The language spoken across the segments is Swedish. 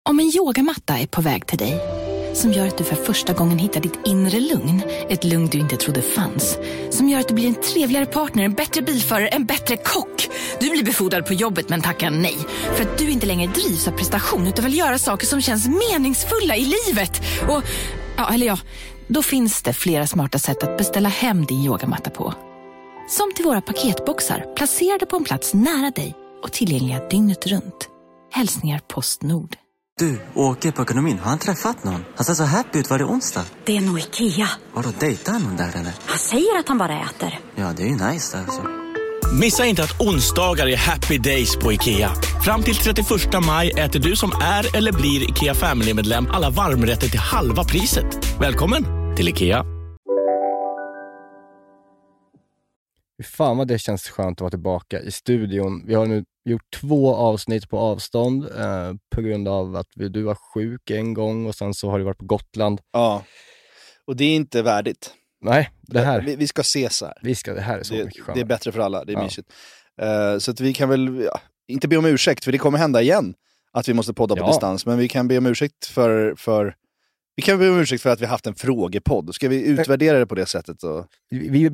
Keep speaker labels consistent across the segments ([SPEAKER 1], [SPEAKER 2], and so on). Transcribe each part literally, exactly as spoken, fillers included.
[SPEAKER 1] Om en yogamatta är på väg till dig, som gör att du för första gången hittar ditt inre lugn, ett lugn du inte trodde fanns, som gör att du blir en trevligare partner, en bättre bilförare, en bättre kock. Du blir befordrad på jobbet men tackar nej, för att du inte längre drivs av prestation utan vill göra saker som känns meningsfulla i livet. Och, ja, eller ja, då finns det flera smarta sätt att beställa hem din yogamatta på. Som till våra paketboxar, placerade på en plats nära dig och tillgängliga dygnet runt. Hälsningar Postnord.
[SPEAKER 2] Du, åker på ekonomin. Har han träffat någon? Han ser så happy ut. Var det onsdag?
[SPEAKER 3] Det är nog Ikea.
[SPEAKER 2] Har du dejtat någon där eller?
[SPEAKER 3] Han säger att han bara äter.
[SPEAKER 2] Ja, det är ju nice alltså.
[SPEAKER 4] Missa inte att onsdagar är happy days på Ikea. Fram till trettioförsta maj äter du som är eller blir Ikea Family-medlem alla varmrätter till halva priset. Välkommen till Ikea.
[SPEAKER 5] Fan vad det känns skönt att vara tillbaka i studion. Vi har nu gjort två avsnitt på avstånd eh, på grund av att vi, du var sjuk en gång och sen så har du varit på Gotland.
[SPEAKER 6] Ja, och det är inte värdigt.
[SPEAKER 5] Nej, det här.
[SPEAKER 6] Vi, vi ska ses här.
[SPEAKER 5] Vi ska, det här är så
[SPEAKER 6] det,
[SPEAKER 5] mycket skönt.
[SPEAKER 6] Det är bättre för alla, det är
[SPEAKER 5] ja.
[SPEAKER 6] mysigt. Uh, så att vi kan väl, ja, inte be om ursäkt, för det kommer hända igen att vi måste podda på
[SPEAKER 5] ja.
[SPEAKER 6] distans. Men vi kan be om ursäkt för... för Vi kan be om ursäkt för att vi haft en frågepodd. Ska vi utvärdera det på det sättet? Och...
[SPEAKER 5] Vi, vi,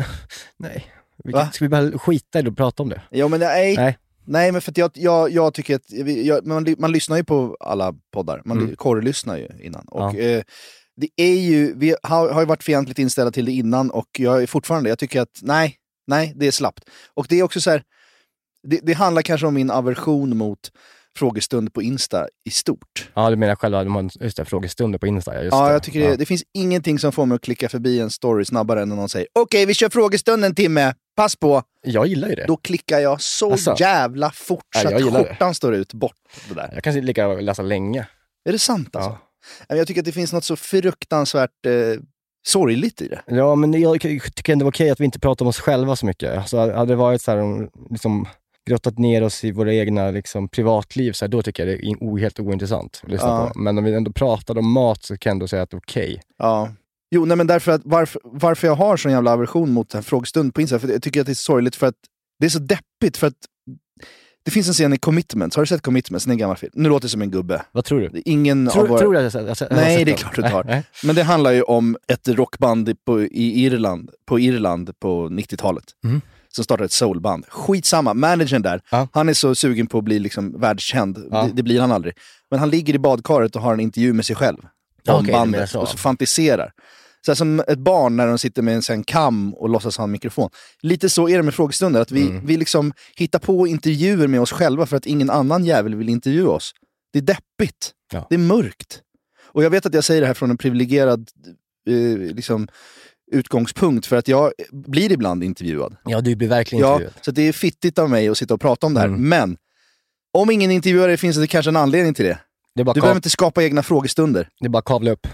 [SPEAKER 5] nej. Vi, ska vi bara skita i och prata om det?
[SPEAKER 6] Ja, men nej.
[SPEAKER 5] Nej,
[SPEAKER 6] nej men för att jag, jag, jag tycker att... Jag, man, man lyssnar ju på alla poddar. Man mm. korrelyssnar ju innan. Och ja. eh, det är ju... Vi har, har ju varit fientligt inställda till det innan. Och jag är fortfarande... Jag tycker att nej, nej, det är slappt. Och det är också så här... Det, det handlar kanske om min aversion mot... frågestund på Insta i stort.
[SPEAKER 5] Ja, du menar själva de har just det, frågestunder på Insta. Just
[SPEAKER 6] ja,
[SPEAKER 5] det.
[SPEAKER 6] jag tycker ja. det, det finns ingenting som får mig att klicka förbi en story snabbare än när någon säger okej, okay, vi kör frågestund en timme, pass på.
[SPEAKER 5] Jag gillar ju det.
[SPEAKER 6] Då klickar jag så alltså, jävla fort så ja, att skjortan det. står ut bort. Det där.
[SPEAKER 5] Jag kan lika läsa länge.
[SPEAKER 6] Är det sant alltså? Ja. Jag tycker att det finns något så fruktansvärt eh, sorgligt i det.
[SPEAKER 5] Ja, men jag tycker ändå det var okej att vi inte pratar om oss själva så mycket. Alltså, hade det varit så här liksom... grottat ner oss i våra egna liksom, privatliv, så här, då tycker jag det är o- helt ointressant att lyssna ja. på. Men om vi ändå pratar om mat så kan jag ändå säga att det är okej. Okay.
[SPEAKER 6] Ja. Jo, nej, men därför att varför, varför jag har sån jävla aversion mot en frågestund på Insta, för jag tycker att det är sorgligt för att det är så deppigt, för att det finns en scen i Commitments. Har du sett Commitments? Det är en gammal film. Nu låter det som en gubbe.
[SPEAKER 5] Vad tror du?
[SPEAKER 6] Det är ingen
[SPEAKER 5] tror,
[SPEAKER 6] av våra...
[SPEAKER 5] tror du att jag, jag, jag, jag
[SPEAKER 6] Nej, det är klart du tar. Nej. Men det handlar ju om ett rockband på, i Irland, på Irland på nittiotalet. Mm. Som startar ett soulband. Skitsamma, managern där, ja. han är så sugen på att bli liksom världskänd. Ja. Det, det blir han aldrig. Men han ligger i badkaret och har en intervju med sig själv. Om okay, bandet. Så. Och så fantiserar. Så här, som ett barn när de sitter med en sån kam och låtsas ha en mikrofon. Lite så är det med frågestunder. Att vi, mm. vi liksom hittar på intervjuer med oss själva för att ingen annan jävel vill intervjua oss. Det är deppigt. Ja. Det är mörkt. Och jag vet att jag säger det här från en privilegierad eh, liksom... utgångspunkt, för att jag blir ibland intervjuad.
[SPEAKER 5] Ja, du blir verkligen
[SPEAKER 6] ja,
[SPEAKER 5] intervjuad.
[SPEAKER 6] Så det är fittigt av mig att sitta och prata om det här. Mm. Men om ingen intervjuar det, finns det kanske en anledning till det. det är bara du kav... behöver inte skapa egna frågestunder.
[SPEAKER 5] Det är bara kavla upp.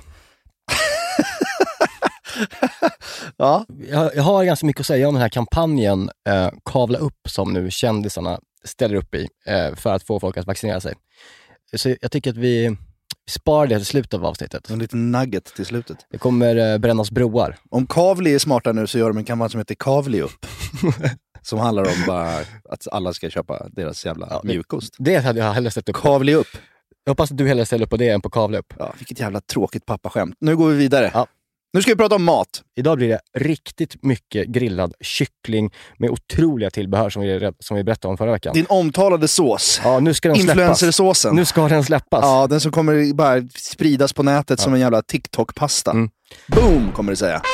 [SPEAKER 6] ja.
[SPEAKER 5] jag, jag har ganska mycket att säga om den här kampanjen eh, Kavla upp, som nu kändisarna ställer upp i eh, för att få folk att vaccinera sig. Så jag tycker att vi spar det till slutet av avsnittet.
[SPEAKER 6] En liten nugget till slutet.
[SPEAKER 5] Det kommer eh, brännas broar.
[SPEAKER 6] Om Kavli är smarta nu så gör de en kampanj som heter Kavli upp. Som handlar om bara att alla ska köpa deras jävla ja, mjukost.
[SPEAKER 5] Det hade jag hellre ställt upp.
[SPEAKER 6] Kavli upp.
[SPEAKER 5] Jag hoppas att du hellre ställer upp på det än på Kavli upp.
[SPEAKER 6] Ja, vilket jävla tråkigt pappaskämt. Nu går vi vidare.
[SPEAKER 5] Ja.
[SPEAKER 6] Nu ska vi prata om mat.
[SPEAKER 5] Idag blir det riktigt mycket grillad kyckling med otroliga tillbehör som vi, som vi berättade om förra veckan.
[SPEAKER 6] Din omtalade sås.
[SPEAKER 5] Ja, nu ska den släppas.
[SPEAKER 6] Influencersåsen.
[SPEAKER 5] Nu ska den släppas.
[SPEAKER 6] Ja, den som kommer bara spridas på nätet ja. som en jävla TikTok-pasta. Mm. Boom, kommer det säga.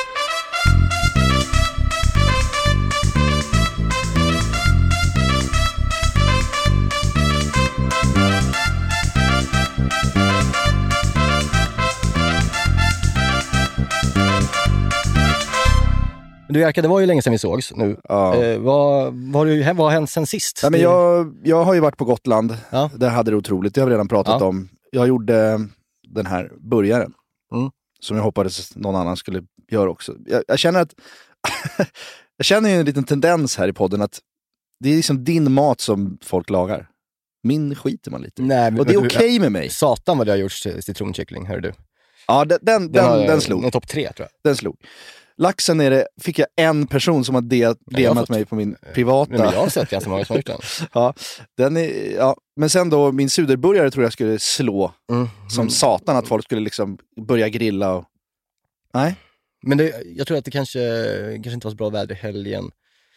[SPEAKER 5] Du Jerka, det var ju länge sedan vi sågs nu. Ja. Eh, vad, vad, vad har hänt sen sist?
[SPEAKER 6] Ja, men jag, jag har ju varit på Gotland.
[SPEAKER 5] Ja.
[SPEAKER 6] Det hade det otroligt. Det har vi redan pratat ja. om. Jag gjorde den här burgaren. Mm. Som jag hoppades någon annan skulle göra också. Jag, jag känner att jag känner ju en liten tendens här i podden att det är liksom din mat som folk lagar. Min skiter man lite.
[SPEAKER 5] Nej, men,
[SPEAKER 6] och det är okej okay med mig.
[SPEAKER 5] Satan vad det har gjort citronkyckling, hör du.
[SPEAKER 6] Ja, den, den, den, den, den slog.
[SPEAKER 5] Den topp tre, tror jag.
[SPEAKER 6] Den slog. Laxen är det, fick jag en person som har D M'at mig på min privata.
[SPEAKER 5] Men jag har sett ganska många som har gjort den.
[SPEAKER 6] Ja, den är, ja, men sen då min suderburgare tror jag skulle slå mm. som mm. satan att folk skulle liksom börja grilla och... Nej.
[SPEAKER 5] Men det, jag tror att det kanske, kanske inte var så bra väder i helgen.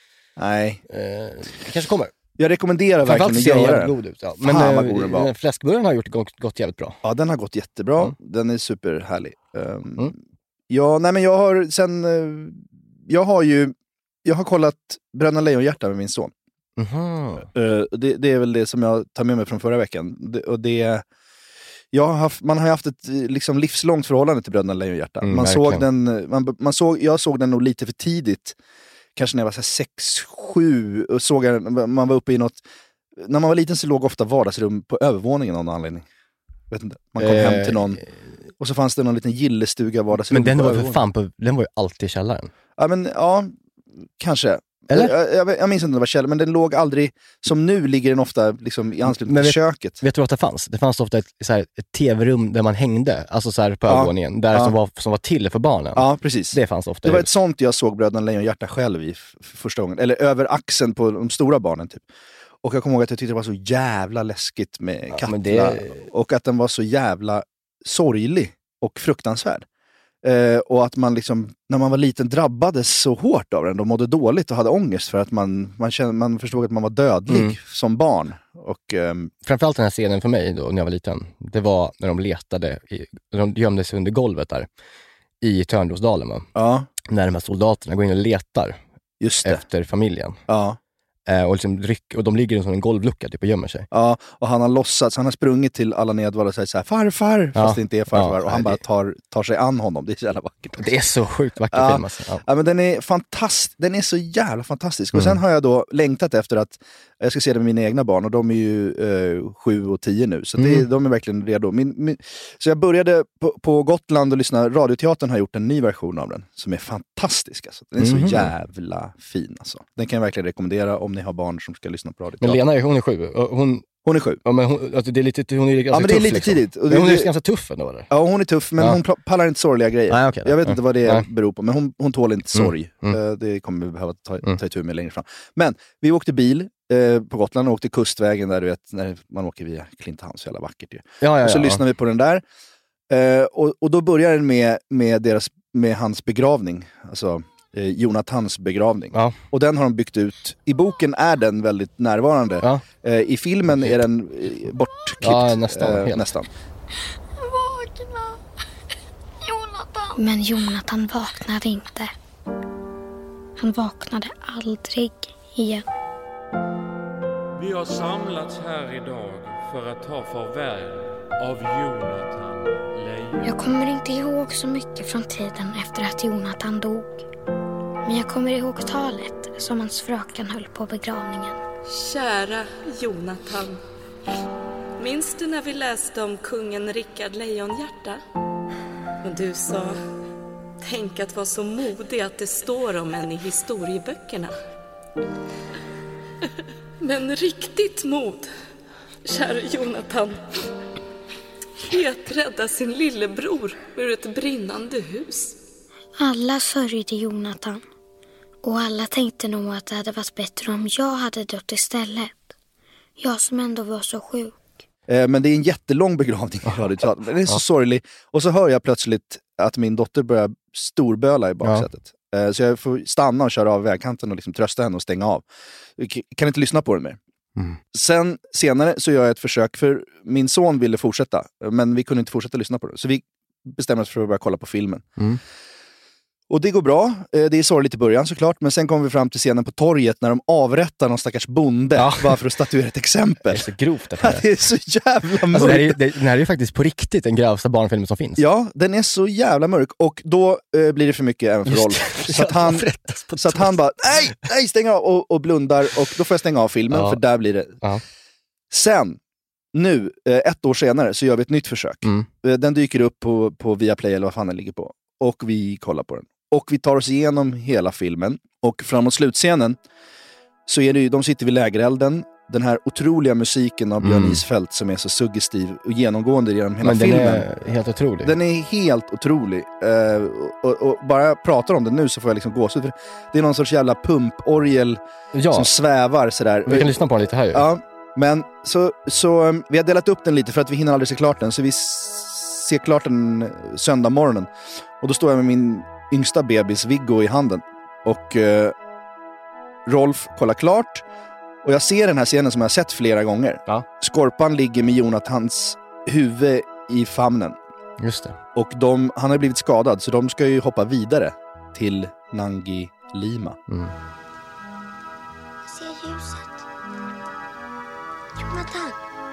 [SPEAKER 6] Nej.
[SPEAKER 5] Eh, det kanske kommer.
[SPEAKER 6] Jag rekommenderar verkligen att göra den.
[SPEAKER 5] God ut, ja. Men Fan, eh, fläskburgaren har gjort gått, gått jävligt bra.
[SPEAKER 6] Ja, den har gått jättebra. Mm. Den är superhärlig. Um, mm. Ja, nej men jag har sen... Uh, jag har ju... Jag har kollat Bröderna Lejonhjärta med min son. Mm-hmm. Uh, det, det är väl det som jag tar med mig från förra veckan. Det, och det... Jag har haft, man har haft ett liksom, livslångt förhållande till Bröderna Lejonhjärta. Mm, man såg den... Man, man såg, jag såg den nog lite för tidigt. Kanske när jag var så här sex, sju och såg jag, man var uppe i något... När man var liten så låg ofta vardagsrum på övervåningen av någon anledning. Vet inte. Man kom eh, hem till någon och så fanns det någon liten gillestuga vardagsrum.
[SPEAKER 5] Men den var för fan på, den var ju alltid i källaren.
[SPEAKER 6] Ja, men ja, kanske. Eller? Jag, jag, jag minns inte om det var källaren, men den låg aldrig... Som nu ligger den ofta liksom, i anslutning till
[SPEAKER 5] vet,
[SPEAKER 6] köket.
[SPEAKER 5] Vet du vad det fanns? Det fanns ofta ett, så här, ett tv-rum där man hängde, alltså så här på ja. övervåningen, där ja. som, var, som var till för barnen.
[SPEAKER 6] Ja, precis.
[SPEAKER 5] Det fanns ofta.
[SPEAKER 6] Det var ett sånt jag såg Bröderna Lejonhjärta själv i f- första gången. Eller över axeln på de stora barnen typ. Och jag kommer ihåg att jag tyckte det var så jävla läskigt med ja, Katla. Det... Och att den var så jävla sorglig och fruktansvärd. Eh, och att man liksom, när man var liten drabbades så hårt av den. De mådde dåligt och hade ångest för att man, man, kände, man förstod att man var dödlig mm. som barn. Och, ehm...
[SPEAKER 5] framförallt den här scenen för mig då, när jag var liten, det var när de letade, i, de gömde sig under golvet där i Törnrosdalen. Va? Ja. När de här soldaterna går in och letar
[SPEAKER 6] Just det.
[SPEAKER 5] efter familjen.
[SPEAKER 6] Ja.
[SPEAKER 5] Eh, och, liksom ryck, och de ligger i en sån golvlucka typ och gömmer sig.
[SPEAKER 6] Ja, och han har låtsats, han har sprungit till alla Nedvall och säger så här, farfar, ja. fast det inte är farfar. Ja, och han bara tar, tar sig an honom. Det är så jävla vackert.
[SPEAKER 5] Det är så sjukt vacker
[SPEAKER 6] ja.
[SPEAKER 5] film. Alltså. Ja.
[SPEAKER 6] ja, men den är fantastisk. Den är så jävla fantastisk. Mm. Och sen har jag då längtat efter att jag ska se det med mina egna barn. Och de är ju eh, sju och tio nu. Så det, mm. de är verkligen redo. Min, min, så jag började på, på Gotland och lyssna. Radioteatern har gjort en ny version av den. Som är fantastisk. Alltså. Den är mm. så jävla fin. Alltså. Den kan jag verkligen rekommendera om ni har barn som ska lyssna på radioteatern.
[SPEAKER 5] Men Lena, hon är sju. Hon...
[SPEAKER 6] Hon är sju.
[SPEAKER 5] Ja, men hon, alltså det är lite, hon är ganska
[SPEAKER 6] ja, men det är
[SPEAKER 5] tuff,
[SPEAKER 6] lite
[SPEAKER 5] liksom.
[SPEAKER 6] tidigt.
[SPEAKER 5] Och det, hon är det, ganska tuff ändå, eller?
[SPEAKER 6] Ja, hon är tuff, men ja. hon pallar inte sorgliga grejer.
[SPEAKER 5] Nej, okay,
[SPEAKER 6] jag vet
[SPEAKER 5] ja.
[SPEAKER 6] inte vad det
[SPEAKER 5] Nej.
[SPEAKER 6] beror på, men hon, hon tål inte sorg. Mm. Mm. Det kommer vi behöva ta, ta itu med längre fram. Men vi åkte bil eh, på Gotland och åkte kustvägen där, du vet, när man åker via Klintehamn, så jävla vackert ju.
[SPEAKER 5] Ja, ja,
[SPEAKER 6] och så
[SPEAKER 5] ja,
[SPEAKER 6] lyssnar
[SPEAKER 5] ja.
[SPEAKER 6] vi på den där. Eh, och, och då börjar den med, med, deras, med hans begravning. Alltså... Eh, Jonathans begravning. Ja. Och den har de byggt ut. I boken är den väldigt närvarande. Ja. Eh, I filmen är den eh, bortklippt.
[SPEAKER 5] Ja, nästan.
[SPEAKER 6] Eh, nästan.
[SPEAKER 7] Vakna, Jonathan. Men Jonathan vaknade inte. Han vaknade aldrig igen.
[SPEAKER 8] Vi har samlats här idag för att ta farväl av Jonathan Lejon.
[SPEAKER 7] Jag kommer inte ihåg så mycket från tiden efter att Jonathan dog. Men jag kommer ihåg talet som hans fröken höll på begravningen.
[SPEAKER 9] Kära Jonathan, minns du när vi läste om kungen Rickard Lejonhjärta? Och du sa, tänk att vara så modig att det står om en i historieböckerna. Men riktigt mod, kära Jonathan, är att rädda sin lillebror ur ett brinnande hus.
[SPEAKER 7] Alla sörjde Jonathan. Och alla tänkte nog att det hade varit bättre om jag hade dött istället. Jag som ändå var så sjuk.
[SPEAKER 6] Eh, men det är en jättelång begravning. Ja. Den är så ja. sorglig. Och så hör jag plötsligt att min dotter börjar storböla i baksätet. Ja. Eh, så jag får stanna och köra av vägkanten och liksom trösta henne och stänga av. Jag kan inte lyssna på den mer. Mm. Sen senare så gör jag ett försök, för min son ville fortsätta. Men vi kunde inte fortsätta lyssna på det. Så vi bestämde oss för att börja kolla på filmen. Mm. Och det går bra. Det är sorgligt i början såklart. Men sen kommer vi fram till scenen på torget när de avrättar någon stackars bonde. Ja. Bara för att statuera ett exempel.
[SPEAKER 5] Det är så grovt. Det, här.
[SPEAKER 6] Det är så jävla mörkt.
[SPEAKER 5] Alltså, det, här är, det, det här är ju faktiskt på riktigt den grövsta barnfilmen som finns.
[SPEAKER 6] Ja, den är så jävla mörk. Och då eh, blir det för mycket även för Rolf. Så att han, så att han bara, nej, nej, stäng av och, och blundar. Och då får jag stänga av filmen, ja. för där blir det. Ja. Sen, nu, eh, ett år senare, så gör vi ett nytt försök. Mm. Den dyker upp på, på Viaplay eller vad fan den ligger på. Och vi kollar på den. Och vi tar oss igenom hela filmen. Och framåt slutscenen så är det ju, de sitter vid lägerelden. den här otroliga musiken av Björn
[SPEAKER 5] Mm.
[SPEAKER 6] Isfält som är så suggestiv och genomgående genom hela
[SPEAKER 5] Men den
[SPEAKER 6] filmen.
[SPEAKER 5] är helt otrolig.
[SPEAKER 6] Den är helt otrolig. Uh, och, och bara jag pratar om den nu så får jag liksom gåshud. Det är någon sorts jävla pumporgel
[SPEAKER 5] Ja.
[SPEAKER 6] som svävar sådär.
[SPEAKER 5] Vi kan lyssna på den lite här ju.
[SPEAKER 6] Ja, men så, så um, vi har delat upp den lite för att vi hinner aldrig se klart den. Så vi s- ser klart den söndag morgonen. Och då står jag med min yngsta bebis Viggo i handen. Och uh, Rolf kollar klart. Och jag ser den här scenen som jag har sett flera gånger.
[SPEAKER 5] Ja.
[SPEAKER 6] Skorpan ligger med Jonathans huvud i famnen.
[SPEAKER 5] Just det.
[SPEAKER 6] Och de, han har blivit skadad så de ska ju hoppa vidare till Nangi Lima.
[SPEAKER 5] Mm.
[SPEAKER 7] Jag ser ljuset. Jonathan.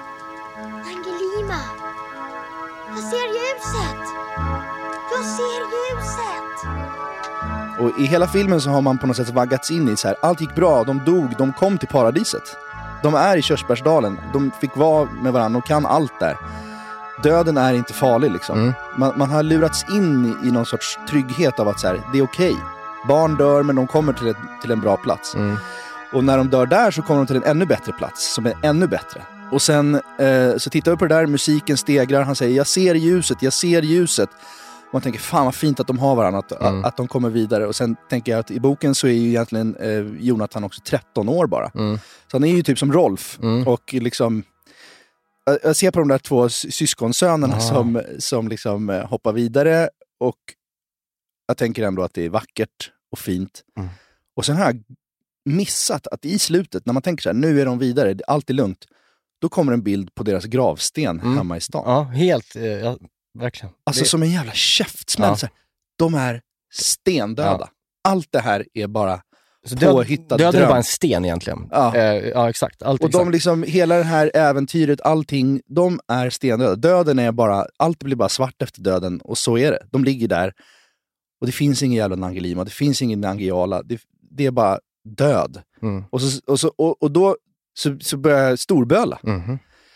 [SPEAKER 7] Angelima. Jag ser ljuset. Jag ser ljuset.
[SPEAKER 6] Och i hela filmen så har man på något sätt vaggats in i så här, allt gick bra, de dog, de kom till paradiset. De är i Körsbärsdalen, de fick vara med varandra, de kan allt där. Döden är inte farlig liksom.
[SPEAKER 5] Mm.
[SPEAKER 6] Man, man har lurats in i, i någon sorts trygghet av att så här, det är okej. Barn dör men de kommer till, ett, till en bra plats.
[SPEAKER 5] Mm.
[SPEAKER 6] Och när de dör där så kommer de till en ännu bättre plats som är ännu bättre. Och sen eh, så tittar vi på det där, musiken stegrar, han säger jag ser ljuset, jag ser ljuset. Och man tänker fan vad fint att de har varandra, att,
[SPEAKER 5] Mm.
[SPEAKER 6] att de kommer vidare. Och sen tänker jag att i boken så är ju egentligen eh, Jonathan också tretton år bara.
[SPEAKER 5] Mm.
[SPEAKER 6] Så han är ju typ som Rolf.
[SPEAKER 5] Mm.
[SPEAKER 6] Och liksom jag, jag ser på de där två sy- syskonsönerna
[SPEAKER 5] Ah.
[SPEAKER 6] som, som liksom eh, hoppar vidare. Och jag tänker ändå att det är vackert och fint.
[SPEAKER 5] Mm.
[SPEAKER 6] Och sen har jag missat att i slutet, när man tänker så här, nu är de vidare, allt är lugnt. Då kommer en bild på deras gravsten
[SPEAKER 5] Mm.
[SPEAKER 6] hemma i stan.
[SPEAKER 5] Ja, helt, eh, ja, verkligen.
[SPEAKER 6] Alltså
[SPEAKER 5] Det-
[SPEAKER 6] som en jävla käftsmäll.
[SPEAKER 5] Ja.
[SPEAKER 6] Så här, de är stendöda.
[SPEAKER 5] Ja.
[SPEAKER 6] Allt det här är bara
[SPEAKER 5] Så död,
[SPEAKER 6] påhittad
[SPEAKER 5] döden är
[SPEAKER 6] dröm.
[SPEAKER 5] bara en sten egentligen.
[SPEAKER 6] Ja.
[SPEAKER 5] Eh, ja exakt. Allt
[SPEAKER 6] Och
[SPEAKER 5] exakt.
[SPEAKER 6] de liksom, hela det här äventyret, allting, de är stendöda. Döden är bara, allt blir bara svart efter döden och så är det. De ligger där och det finns ingen jävla Nangelima, det finns ingen Nangiala, det, det är bara död.
[SPEAKER 5] Mm.
[SPEAKER 6] Och, så, och, så, och, och då så, så börjar jag storböla.
[SPEAKER 5] Mhm.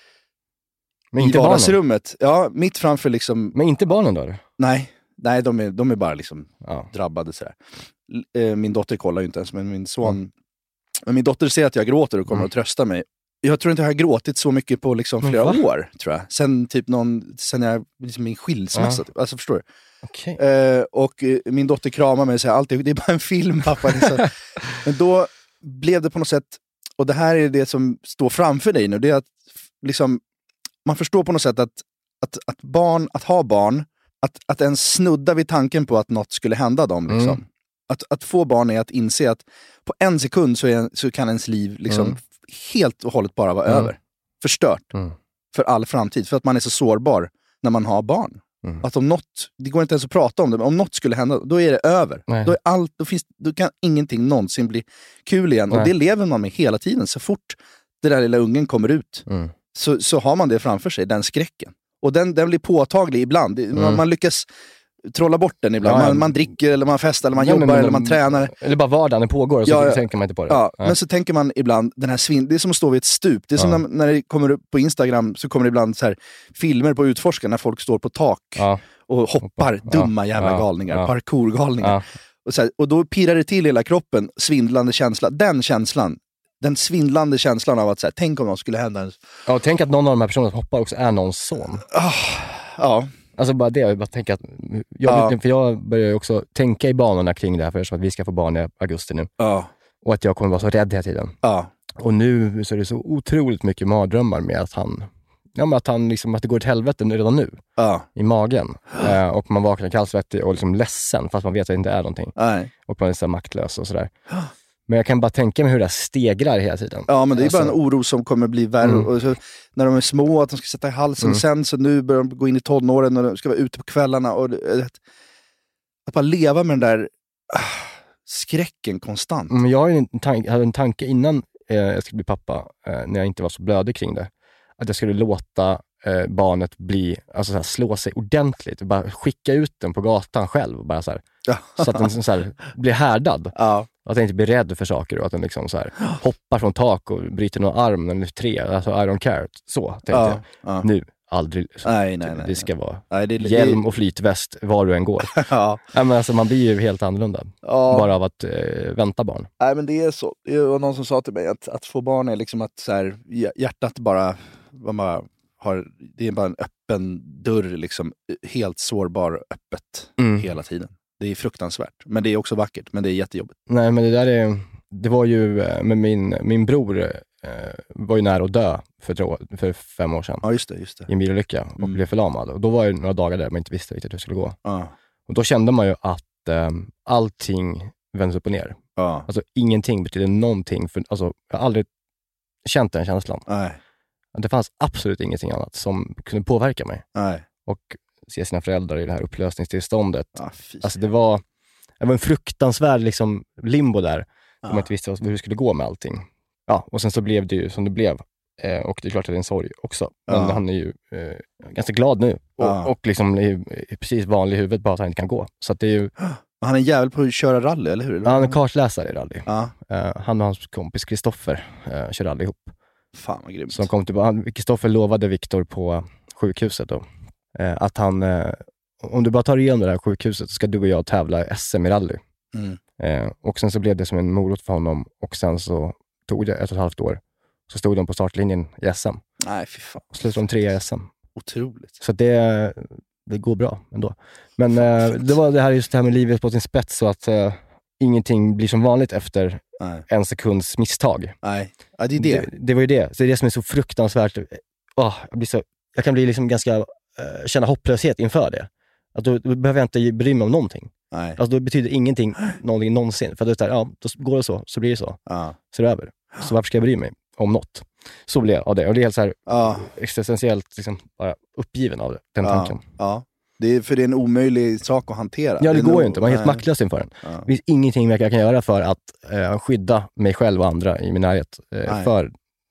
[SPEAKER 5] Men
[SPEAKER 6] I
[SPEAKER 5] inte barnen.
[SPEAKER 6] vardagsrummet. Ja, mitt framför liksom,
[SPEAKER 5] Men inte barnen då? eller?
[SPEAKER 6] nej, nej de, är, de är bara liksom
[SPEAKER 5] Ja.
[SPEAKER 6] drabbade sådär. L- eh, Min dotter kollar ju inte ens, men min son... Men min dotter ser att jag gråter och kommer
[SPEAKER 5] Mm.
[SPEAKER 6] att trösta mig. Jag tror inte jag har gråtit så mycket på liksom
[SPEAKER 5] Men
[SPEAKER 6] flera
[SPEAKER 5] va?
[SPEAKER 6] år, tror jag. Sen typ någon, sen jag, liksom min skilsmässa.
[SPEAKER 5] Ja.
[SPEAKER 6] Typ. Alltså förstår du?
[SPEAKER 5] Okej.
[SPEAKER 6] Eh, och eh, min dotter kramar mig och säger alltid, det är bara en film pappa. Liksom. Men då blev det på något sätt, och det här är det som står framför dig nu, det är att liksom, man förstår på något sätt att, att, att barn, att ha barn, att, att ens snudda vid tanken på att något skulle hända dem. Liksom.
[SPEAKER 5] Mm.
[SPEAKER 6] Att, att få barn är att inse att på en sekund så, är, så kan ens liv liksom
[SPEAKER 5] Mm.
[SPEAKER 6] helt och hållet bara vara
[SPEAKER 5] Mm.
[SPEAKER 6] över. Förstört.
[SPEAKER 5] Mm.
[SPEAKER 6] För all framtid. För att man är så sårbar när man har barn.
[SPEAKER 5] Mm.
[SPEAKER 6] Att om något, det går inte ens att prata om det, men om något skulle hända, då är det över.
[SPEAKER 5] Nej.
[SPEAKER 6] Då, är allt, då, finns, då kan ingenting någonsin bli kul igen.
[SPEAKER 5] Nej.
[SPEAKER 6] Och det lever man med hela tiden. Så fort den där lilla ungen kommer ut
[SPEAKER 5] Mm.
[SPEAKER 6] så, så har man det framför sig, den skräcken. Och den, den blir påtaglig ibland. Det- Man,
[SPEAKER 5] Mm.
[SPEAKER 6] man lyckas trolla bort den ibland.
[SPEAKER 5] Ja, ja.
[SPEAKER 6] Man, man dricker, eller man festar, eller man
[SPEAKER 5] Ja, men-
[SPEAKER 6] jobbar,
[SPEAKER 5] men-
[SPEAKER 6] eller man tränar.
[SPEAKER 5] Eller bara vardagen pågår och så
[SPEAKER 6] Ja, ja.
[SPEAKER 5] tänker man inte på det.
[SPEAKER 6] Ja,
[SPEAKER 5] Nej.
[SPEAKER 6] men så tänker man ibland, den här svin, det är som att stå vid ett stup. Det är som
[SPEAKER 5] Ja.
[SPEAKER 6] när, när det kommer upp på Instagram så kommer det ibland så här filmer på Utforska när folk står på tak
[SPEAKER 5] Ja.
[SPEAKER 6] och hoppar,
[SPEAKER 5] Ja.
[SPEAKER 6] dumma jävla
[SPEAKER 5] Ja.
[SPEAKER 6] galningar,
[SPEAKER 5] Ja.
[SPEAKER 6] parkourgalningar.
[SPEAKER 5] Ja.
[SPEAKER 6] Och, så här, och då pirrar det till hela kroppen, svindlande känsla. Den känslan, den svindlande känslan av att så här, tänk om något skulle hända. ens-
[SPEAKER 5] Ja, och tänk att någon av de här personerna som hoppar också är någons son.
[SPEAKER 6] Ja,
[SPEAKER 5] Alltså bara det, jag bara tänker att, jag,
[SPEAKER 6] Ja.
[SPEAKER 5] vet, för jag börjar ju också tänka i banorna kring det här, för att vi ska få barn i augusti nu.
[SPEAKER 6] ja,
[SPEAKER 5] Och att jag kommer vara så rädd hela tiden.
[SPEAKER 6] ja.
[SPEAKER 5] Och nu så är det så otroligt mycket mardrömmar med att han, ja men att han liksom, att det går till helvete redan nu.
[SPEAKER 6] ja.
[SPEAKER 5] I magen. Eh, och man vaknar kallsvettig och liksom ledsen, fast man vet att det inte är någonting.
[SPEAKER 6] Nej.
[SPEAKER 5] Och man är så här maktlös och sådär. Men jag kan bara tänka mig hur det här stegrar hela tiden.
[SPEAKER 6] Ja, men det är bara en
[SPEAKER 5] Alltså-
[SPEAKER 6] oro som kommer bli värre.
[SPEAKER 5] Mm.
[SPEAKER 6] Och så, när de är små, att de ska sätta i halsen.
[SPEAKER 5] Mm.
[SPEAKER 6] Sen så nu börjar de gå in i tonåren och de ska vara ute på kvällarna. Och, det- att bara leva med den där ah, skräcken konstant.
[SPEAKER 5] Men jag har ju en tank, hade en tanke innan eh, jag skulle bli pappa, eh, när jag inte var så blödig kring det. Att jag skulle låta eh, barnet bli, alltså så här, slå sig ordentligt. Och bara skicka ut den på gatan själv. Och bara så, här,
[SPEAKER 6] Ja.
[SPEAKER 5] så att den så här, blir härdad.
[SPEAKER 6] Ja.
[SPEAKER 5] Att den inte blir rädd för saker. Och att den liksom så här, hoppar från tak och bryter någon arm när den är tre. Alltså I don't care. Så tänkte
[SPEAKER 6] Ja.
[SPEAKER 5] jag.
[SPEAKER 6] Ja.
[SPEAKER 5] Nu, aldrig,
[SPEAKER 6] nej, nej, nej,
[SPEAKER 5] det ska vara
[SPEAKER 6] nej, det,
[SPEAKER 5] hjälm och flytväst var du än går.
[SPEAKER 6] Ja.
[SPEAKER 5] Nej, men alltså, man blir ju helt annorlunda.
[SPEAKER 6] Ja.
[SPEAKER 5] Bara av att eh, vänta barn.
[SPEAKER 6] Nej, men det är så. Det var någon som sa till mig att, att få barn är liksom att så här, hjärtat bara, bara har, det är bara en öppen dörr liksom, helt sårbar öppet mm. hela tiden. Det är fruktansvärt. Men det är också vackert, men det är jättejobbigt.
[SPEAKER 5] Nej, men det där är, det var ju med min, min bror eh, var ju nära att dö för, tro, för fem år sedan.
[SPEAKER 6] Ja, just det, just det.
[SPEAKER 5] I en bilolycka och mm. blev förlamad. Och då var det några dagar där man inte visste riktigt hur det skulle gå.
[SPEAKER 6] Ja.
[SPEAKER 5] Och då kände man ju att eh, allting vänds upp och ner.
[SPEAKER 6] Ja.
[SPEAKER 5] Alltså ingenting betyder någonting. För, alltså, jag har aldrig känt den känslan.
[SPEAKER 6] Nej.
[SPEAKER 5] Det fanns absolut ingenting annat som kunde påverka mig.
[SPEAKER 6] Nej.
[SPEAKER 5] Och se sina föräldrar i det här upplösningstillståndet.
[SPEAKER 6] Ja,
[SPEAKER 5] alltså det var, det var en fruktansvärd liksom, limbo där.
[SPEAKER 6] Ja.
[SPEAKER 5] Man inte visste hur det skulle gå med allting. Ja, och sen så blev det ju som det blev. Eh, och det är klart att det är en sorg också. Men
[SPEAKER 6] ja.
[SPEAKER 5] han är ju eh, ganska glad nu. Och,
[SPEAKER 6] ja.
[SPEAKER 5] och liksom är, är precis vanlig i huvudet, bara att han inte kan gå. Så att det är ju...
[SPEAKER 6] Han är en jävel på att köra rally, eller hur?
[SPEAKER 5] Ja, han är kartläsare i rally.
[SPEAKER 6] Ja.
[SPEAKER 5] Eh, han och hans kompis Kristoffer eh, kör rally ihop.
[SPEAKER 6] Fan vad grymt.
[SPEAKER 5] Så kom tillbaka. Kristoffer lovade Viktor på sjukhuset då, eh, att han, eh, om du bara tar igenom det här sjukhuset så ska du och jag tävla i S M i rally.
[SPEAKER 6] Mm.
[SPEAKER 5] Eh, och sen så blev det som en morot för honom och sen så tog det ett och ett halvt år. Så stod de på startlinjen i S M.
[SPEAKER 6] Nej, fy fan.
[SPEAKER 5] Och slutade de tre i S M.
[SPEAKER 6] Otroligt.
[SPEAKER 5] Så det, det går bra ändå. Men eh, det var det här just det här med livet på sin spets, så att eh, ingenting blir som vanligt efter
[SPEAKER 6] Nej.
[SPEAKER 5] en sekunds misstag.
[SPEAKER 6] Nej, ja, det är det.
[SPEAKER 5] det. Det var ju det. Så det är det som är så fruktansvärt. Oh, jag, blir så, jag kan bli liksom ganska, eh, känna hopplöshet inför det. Att då, då behöver jag inte bry mig om någonting.
[SPEAKER 6] Nej.
[SPEAKER 5] Alltså då betyder ingenting någonting någonsin. För då, är det, ja, då går det så, så blir det så.
[SPEAKER 6] Ja.
[SPEAKER 5] Så är det över. Så varför ska jag bry mig om något? Så blir jag av det. Och det är helt så här
[SPEAKER 6] ja.
[SPEAKER 5] existentiellt liksom, bara uppgiven av det, den
[SPEAKER 6] ja.
[SPEAKER 5] tanken.
[SPEAKER 6] Ja. Det är, för det är en omöjlig sak att hantera.
[SPEAKER 5] Ja, det, det går
[SPEAKER 6] nog,
[SPEAKER 5] ju inte. Man är helt maktlös inför den.
[SPEAKER 6] Ja.
[SPEAKER 5] Det finns ingenting jag kan göra för att eh, skydda mig själv och andra i min närhet. Eh, för...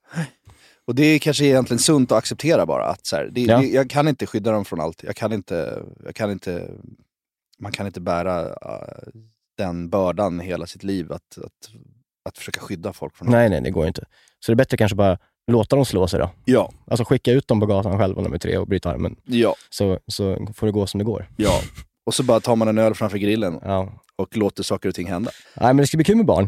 [SPEAKER 6] Och det är kanske egentligen sunt att acceptera bara. Att så här, det,
[SPEAKER 5] ja.
[SPEAKER 6] det, jag kan inte skydda dem från allt. Jag kan inte, jag kan inte, man kan inte bära uh, den bördan hela sitt liv. Att, att, att försöka skydda folk från
[SPEAKER 5] Nej,
[SPEAKER 6] allt.
[SPEAKER 5] nej, det går inte. Så det är bättre kanske bara låta dem slå sig då.
[SPEAKER 6] Ja.
[SPEAKER 5] Alltså skicka ut dem på gatan själva nummer tre och bryta armen.
[SPEAKER 6] Ja.
[SPEAKER 5] Så, så får det gå som det går.
[SPEAKER 6] Ja. Och så bara tar man en öl framför grillen
[SPEAKER 5] ja.
[SPEAKER 6] och låter saker och ting hända.
[SPEAKER 5] Nej, men det ska bli kul med barn.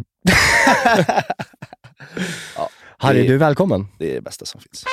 [SPEAKER 6] ja,
[SPEAKER 5] Harry,
[SPEAKER 6] det,
[SPEAKER 5] du är välkommen.
[SPEAKER 6] Det är det bästa som finns.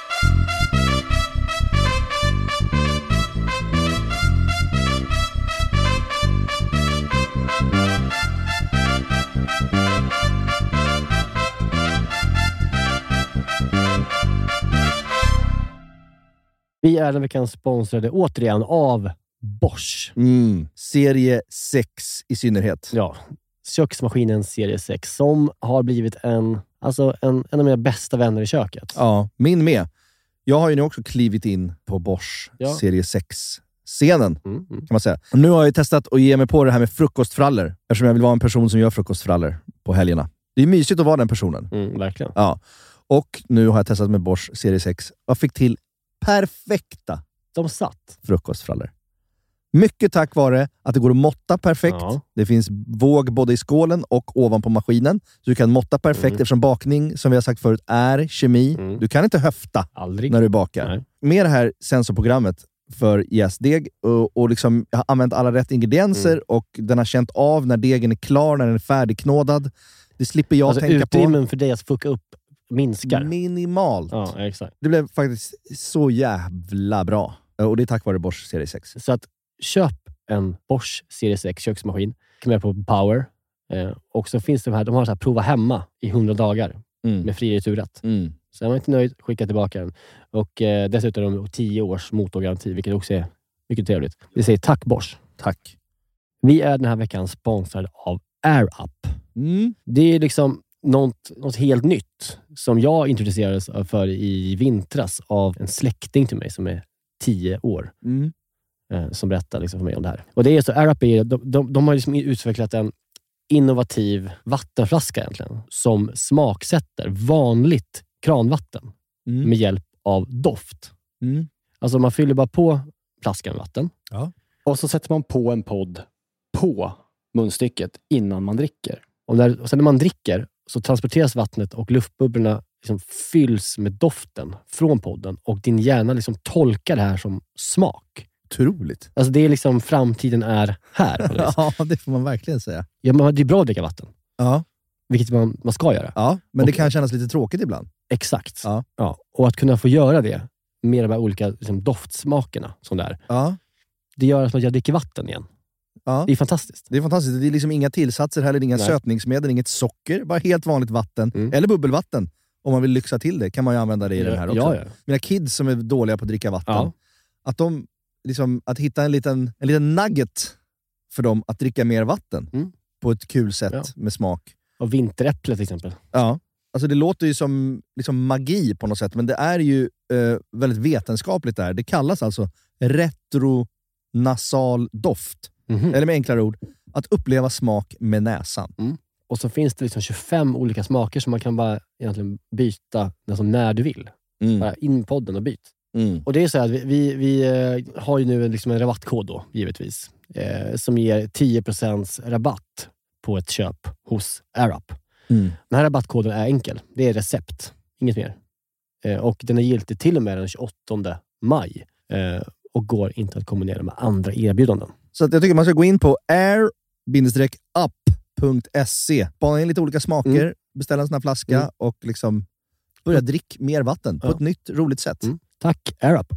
[SPEAKER 10] Vi är den veckan sponsrade återigen av Bosch.
[SPEAKER 6] Mm. Serie sex i synnerhet.
[SPEAKER 10] Ja, köksmaskinen serie sex som har blivit en, alltså en, en av mina bästa vänner i köket.
[SPEAKER 6] Ja, min med. Jag har ju nu också klivit in på Bosch ja. serie sex-scenen, mm, mm. kan man säga. Nu har jag testat att ge mig på det här med frukostfrallor, eftersom jag vill vara en person som gör frukostfrallor på helgerna. Det är mysigt att vara den personen.
[SPEAKER 10] Mm, verkligen.
[SPEAKER 6] Ja. Och nu har jag testat med Bosch serie sex. Jag fick till perfekta
[SPEAKER 10] De satt.
[SPEAKER 6] frukostfrallor. Mycket tack vare att det går att måtta perfekt. Ja. Det finns våg både i skålen och ovanpå maskinen. Så du kan måtta perfekt mm. eftersom bakning, som vi har sagt förut, är kemi. Mm. Du kan inte höfta
[SPEAKER 10] Aldrig.
[SPEAKER 6] när du bakar. Nej. Med det här sensorprogrammet för jäsdeg och, och liksom, jag har använt alla rätt ingredienser mm. och den har känt av när degen är klar, när den är färdigknådad. Det slipper jag alltså tänka på.
[SPEAKER 10] Utrymmen för dig att fucka upp minskar.
[SPEAKER 6] Minimalt.
[SPEAKER 10] Ja, exakt.
[SPEAKER 6] Det blev faktiskt så jävla bra. Och det är tack vare Bosch serie sex.
[SPEAKER 10] Så att köp en Bosch serie sex köksmaskin. Kan med på Power. Eh, och så finns det här, de har så här prova hemma i hundra dagar. Mm. Med fri returrätt. Mm. Så är man inte nöjd, skicka tillbaka den. Och eh, dessutom har de tio års motorgaranti, vilket också är mycket trevligt. Vi säger tack Bosch.
[SPEAKER 6] Tack.
[SPEAKER 10] Vi är den här veckan sponsrade av AirUp.
[SPEAKER 6] Mm.
[SPEAKER 10] Det är liksom något, något helt nytt som jag introducerades för i vintras av en släkting till mig som är tio år.
[SPEAKER 6] Mm.
[SPEAKER 10] Eh, som berättar liksom för mig om det här. Och det är så, AirUp är, de, de, de har liksom utvecklat en innovativ vattenflaska egentligen som smaksätter vanligt kranvatten mm. med hjälp av doft.
[SPEAKER 6] Mm.
[SPEAKER 10] Alltså man fyller bara på flaskan med vatten.
[SPEAKER 6] Ja.
[SPEAKER 10] Och så sätter man på en podd på munstycket innan man dricker. Och, när, och sen när man dricker så transporteras vattnet och luftbubblorna liksom fylls med doften från podden och din hjärna liksom tolkar det här som smak.
[SPEAKER 6] Otroligt.
[SPEAKER 10] Alltså det är liksom framtiden är här.
[SPEAKER 6] Ja, det får man verkligen säga.
[SPEAKER 10] Ja, men det är bra att dricka vatten.
[SPEAKER 6] Ja.
[SPEAKER 10] Vilket man, man ska göra.
[SPEAKER 6] Ja, men
[SPEAKER 10] och,
[SPEAKER 6] det kan kännas lite tråkigt ibland.
[SPEAKER 10] Exakt.
[SPEAKER 6] Ja.
[SPEAKER 10] Ja. Och att kunna få göra det med de här olika liksom, doftsmakerna som det är.
[SPEAKER 6] Ja.
[SPEAKER 10] Det gör att jag dricker vatten igen.
[SPEAKER 6] Ja.
[SPEAKER 10] Det är fantastiskt.
[SPEAKER 6] Det är fantastiskt. Det är liksom inga tillsatser heller, inga
[SPEAKER 10] Nej.
[SPEAKER 6] sötningsmedel, inget socker. Bara helt vanligt vatten. Mm. Eller bubbelvatten. Om man vill lyxa till det kan man ju använda det i
[SPEAKER 10] ja,
[SPEAKER 6] den här också.
[SPEAKER 10] Ja, ja.
[SPEAKER 6] Mina kids som är dåliga på att dricka vatten. Ja. Att de liksom, att hitta en liten, en liten nugget för dem att dricka mer vatten. Mm. På ett kul sätt ja. Med smak.
[SPEAKER 10] Och vinteräpple till exempel.
[SPEAKER 6] Ja. Alltså det låter ju som liksom magi på något sätt. Men det är ju eh, väldigt vetenskapligt där. Det kallas alltså retronasal doft. Mm-hmm. Eller med enklare ord, att uppleva smak med näsan.
[SPEAKER 10] Mm. Och så finns det liksom tjugofem olika smaker som man kan bara egentligen byta alltså när du vill. Mm. Bara in podden och byt. Mm. Och det är så att vi, vi, vi har ju nu liksom en rabattkod då, givetvis. Eh, som ger tio procent rabatt på ett köp hos AirUp. Mm. Den här rabattkoden är enkel. Det är recept. Inget mer. Eh, och den är giltig till och med den tjugoåttonde maj. Eh, och går inte att kombinera med andra erbjudanden.
[SPEAKER 6] Så att jag tycker man ska gå in på air up punkt se. Spana in lite olika smaker, mm. beställa en sån här flaska mm. och liksom börja dricka mer vatten på ja. Ett nytt, roligt sätt. Mm.
[SPEAKER 10] Tack, AirUp.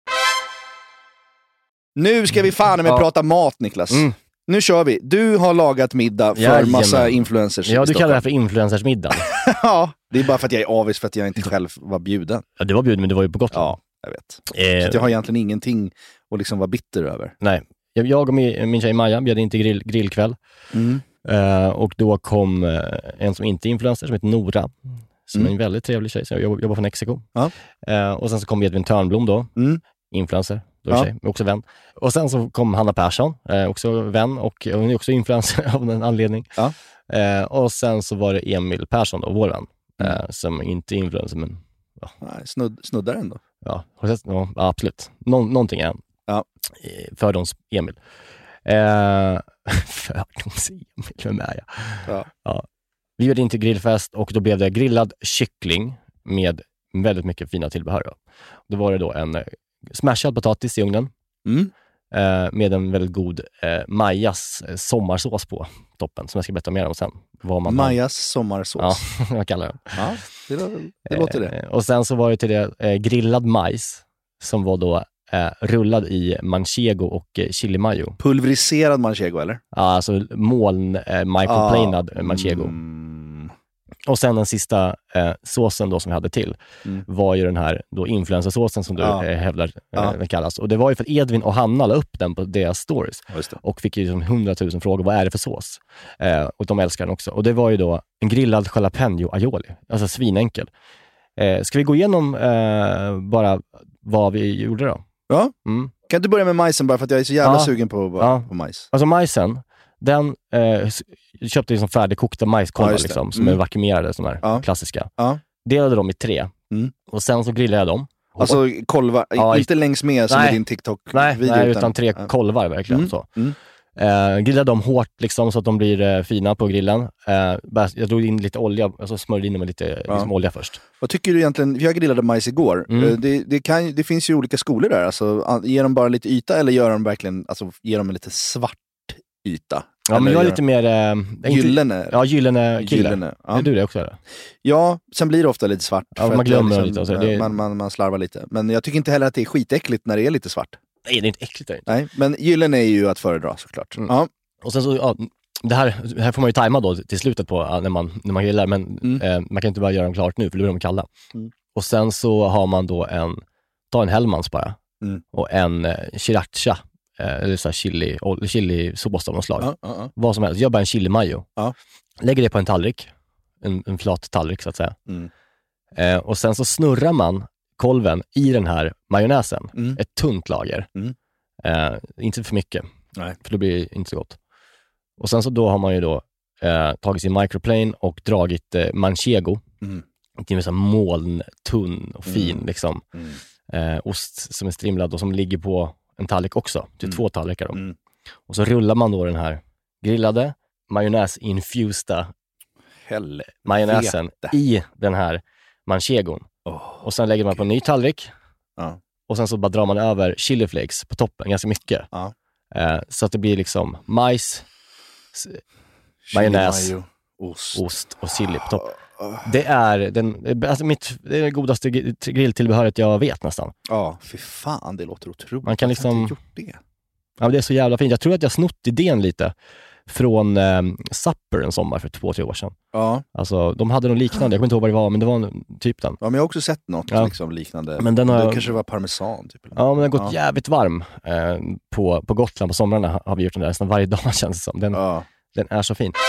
[SPEAKER 6] Nu ska vi fan med ja. Prata mat, Niklas. Mm. Nu kör vi. Du har lagat middag för Jajamän. Massa influencers.
[SPEAKER 10] Ja, du kallar det här för influencersmiddag.
[SPEAKER 6] Ja, det är bara för att jag är avis för att jag inte själv var bjuden.
[SPEAKER 10] Ja, du var bjuden, men du var ju på Gotland.
[SPEAKER 6] Ja, jag vet. Eh. Så jag har egentligen ingenting att liksom vara bitter över.
[SPEAKER 10] Nej. Jag och min tjej Maja bjöd in till grill, grillkväll. Mm. Uh, och då kom uh, en som inte är influencer som heter Nora. Som mm. är en väldigt trevlig tjej. Så jag jobbar, jobbar för Nexiko. Ja. Uh, och sen så kom Edvin Törnblom då. Mm. Influencer. Då är ja. Tjej, också vän. Och sen så kom Hanna Persson. Uh, också vän. Och hon är också influencer av en anledning. Ja. Uh, och sen så var det Emil Persson då, vår vän. Mm. Uh, som inte är influencer men... Ja.
[SPEAKER 6] Nej, snudd, snuddar ändå.
[SPEAKER 10] Ja, ja absolut. Nå- någonting är han. Ja. Fördoms Emil. Eh, fördoms Emil, vem är jag? Ja. Ja. Vi gjorde in till grillfest och då blev det grillad kyckling med väldigt mycket fina tillbehör. Då, då var det då en eh, smashad potatis i ugnen mm. eh, med en väldigt god eh, Majas eh, sommarsås på toppen som jag ska berätta mer om sen. Vad man
[SPEAKER 6] Majas har. Sommarsås.
[SPEAKER 10] Ja, jag kallar den.
[SPEAKER 6] Ja, det, det låter det.
[SPEAKER 10] Eh, och sen så var det till det eh, grillad majs som var då Eh, rullad i manchego och eh, chili mayo.
[SPEAKER 6] Pulveriserad manchego, eller?
[SPEAKER 10] Ja, alltså moln, eh, microplanad ah, manchego. Mm. Och sen den sista eh, såsen då som vi hade till mm. var ju den här då influencersåsen som du ah. eh, hävdar eh, ah. kallas. Och det var ju för att Edvin och Hanna la upp den på deras stories. Och fick ju liksom hundratusen frågor, vad är det för sås? Eh, och de älskar den också. Och det var ju då en grillad jalapeno aioli. Alltså svinenkel. Eh, ska vi gå igenom eh, bara vad vi gjorde då?
[SPEAKER 6] Ja, mm. Kan du börja med majsen bara för att jag är så jävla
[SPEAKER 10] ja.
[SPEAKER 6] sugen på,
[SPEAKER 10] ja.
[SPEAKER 6] på majs.
[SPEAKER 10] Alltså majsen, den eh, köpte liksom färdigkokta majskolvar ja, liksom, som mm. är vakuumerade, sådana här ja. Klassiska. Ja. Delade dem i tre. Mm. Och sen så grillade jag dem.
[SPEAKER 6] Alltså kolvar, ja, inte längs med som i din TikTok-video.
[SPEAKER 10] Nej, utan, utan tre ja. kolvar verkligen. Mm. Så. Mm. Eh, grillade dem hårt liksom, så att de blir eh, fina på grillen. Eh, jag drog in lite olja, alltså smörjde in dem med lite ja. liksom, olja först.
[SPEAKER 6] Vad tycker du egentligen? Jag grillade majs igår. Mm. Eh, det, det, kan, det finns ju olika skolor där. Alltså, ger de bara lite yta eller gör de verkligen, alltså, ger de en lite svart yta?
[SPEAKER 10] Ja, eller men jag är lite mer... Eh,
[SPEAKER 6] gyllene.
[SPEAKER 10] Ja, gyllene kille.
[SPEAKER 6] Gyllene, ja.
[SPEAKER 10] Är du det också? Eller?
[SPEAKER 6] Ja, sen blir det ofta lite svart.
[SPEAKER 10] Ja, man glömmer liksom, lite. Alltså, det...
[SPEAKER 6] man, man, man slarvar lite. Men jag tycker inte heller att det är skitäckligt när det är lite svart.
[SPEAKER 10] Nej, det är inte äckligt. Det är inte.
[SPEAKER 6] Nej, men gyllene är ju att föredra såklart. Mm. Ja.
[SPEAKER 10] Och sen så, ja, det här, det här får man ju tajma då till slutet på när man, när man grillar, men mm. eh, man kan inte bara göra dem klart nu för då blir de kalla. Mm. Och sen så har man då en, ta en Hellmans bara, mm. och en eh, sriracha, eh, eller så här chili, chili sås av något slag. Ja, ja, ja. Vad som helst, gör bara en chili mayo. Ja. Lägger det på en tallrik, en, en flat tallrik så att säga. Mm. Eh, och sen så snurrar man kolven i den här majonnäsen, mm. ett tunt lager. Mm. Eh, inte för mycket. Nej. För då blir det inte så gott. Och sen så då har man ju då eh, tagit sin microplane och dragit eh, manchego. Mm. Det är en moln, tunn och fin mm. liksom. Mm. Eh, ost som är strimlad och som ligger på en tallrik också. Det är mm. två tallrikar då. Mm. Och så rullar man då den här grillade majonnäs-infusta majonnäsen i den här
[SPEAKER 5] manchegon. Oh, och sen lägger man på en ny tallrik. Ja. Och sen så bara drar man över chili flakes på toppen ganska mycket. Ja. Eh, så att det blir liksom majs, majonnäs, ost. ost och chili på toppen. Det är, den, alltså mitt, det är det godaste grilltillbehöret jag vet nästan.
[SPEAKER 6] Ja, för fan, det låter otroligt.
[SPEAKER 5] Man kan liksom...
[SPEAKER 6] Jag har inte gjort det.
[SPEAKER 5] Ja, det är så jävla fint. Jag tror att jag snott idén lite från eh, Supper en sommar för två, tre år sedan. Ja. Alltså, de hade något liknande. Jag kommer inte ihåg vad det var, men det var typ den.
[SPEAKER 6] Ja, men jag har också sett något ja. liksom liknande.
[SPEAKER 5] Men den har...
[SPEAKER 6] Det kanske var parmesan. Typ.
[SPEAKER 5] Ja, men den har gått ja. jävligt varm. Eh, på, på Gotland på somrarna har vi gjort den där nästan varje dag, känns det som. Den, ja. den är så fin.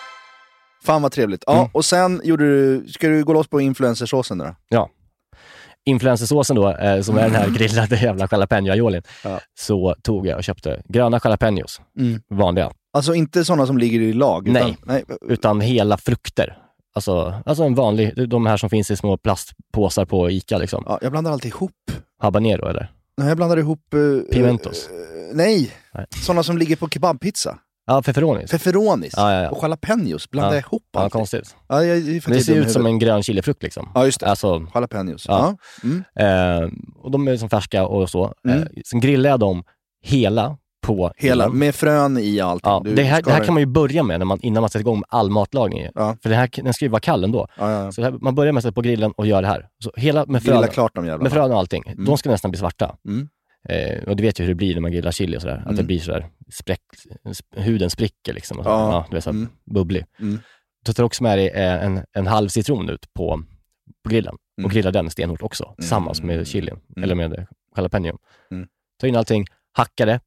[SPEAKER 6] Fan vad trevligt. Ja, mm. Och sen gjorde du... Ska du gå loss på influencersåsen då?
[SPEAKER 5] Ja. Influencersåsen då, eh, som är den här grillade jävla jalapeno-aiolin, ja. Så tog jag och köpte gröna jalapenos. Mm. Vanliga.
[SPEAKER 6] Alltså inte sådana som ligger i lag?
[SPEAKER 5] Nej, utan, nej. utan hela frukter. Alltså, alltså en vanlig, de här som finns i små plastpåsar på Ica liksom.
[SPEAKER 6] Ja, jag blandar alltid ihop.
[SPEAKER 5] Habanero eller?
[SPEAKER 6] Nej, jag blandar ihop... Uh,
[SPEAKER 5] Pimentos?
[SPEAKER 6] Uh, nej, nej. Sådana som ligger på kebabpizza.
[SPEAKER 5] Ja, pepperonis.
[SPEAKER 6] Pepperonis.
[SPEAKER 5] Ja, ja, ja.
[SPEAKER 6] Och jalapenos. Blandar
[SPEAKER 5] ja.
[SPEAKER 6] ihop
[SPEAKER 5] allt. Ja, konstigt.
[SPEAKER 6] Ja, jag, jag,
[SPEAKER 5] det ser ut som en grön chilifrukt liksom.
[SPEAKER 6] Ja, just det.
[SPEAKER 5] Alltså,
[SPEAKER 6] jalapenos.
[SPEAKER 5] Ja. Ja. Mm. Eh, och de är liksom färska och så. Mm. Eh, sen grillar jag dem hela på...
[SPEAKER 6] Hela, grillen. Med frön i allt.
[SPEAKER 5] Ja, det, här, det här kan man ju börja med när man, innan man sätter igång med all matlagning. Ja. För det här, den ska ju vara kall ändå. Ja, ja. Så här, man börjar med att sätta på grillen och gör det här. Så hela med frön,
[SPEAKER 6] klart de jävla,
[SPEAKER 5] med frön och allting. Mm. De ska nästan bli svarta. Mm. Eh, och du vet ju hur det blir när man grillar chili och sådär. Mm. Att det blir sådär, spräck, huden spricker liksom. Och så. Ja. Ja, du vet såhär, mm. bubblig. Mm. Du tar också med dig en, en halv citron ut på, på grillen. Mm. Och grillar den stenhårt också. Mm. Tillsammans med chilin. Mm. Eller med jalapeno. Mm. Ta in allting, hacka det.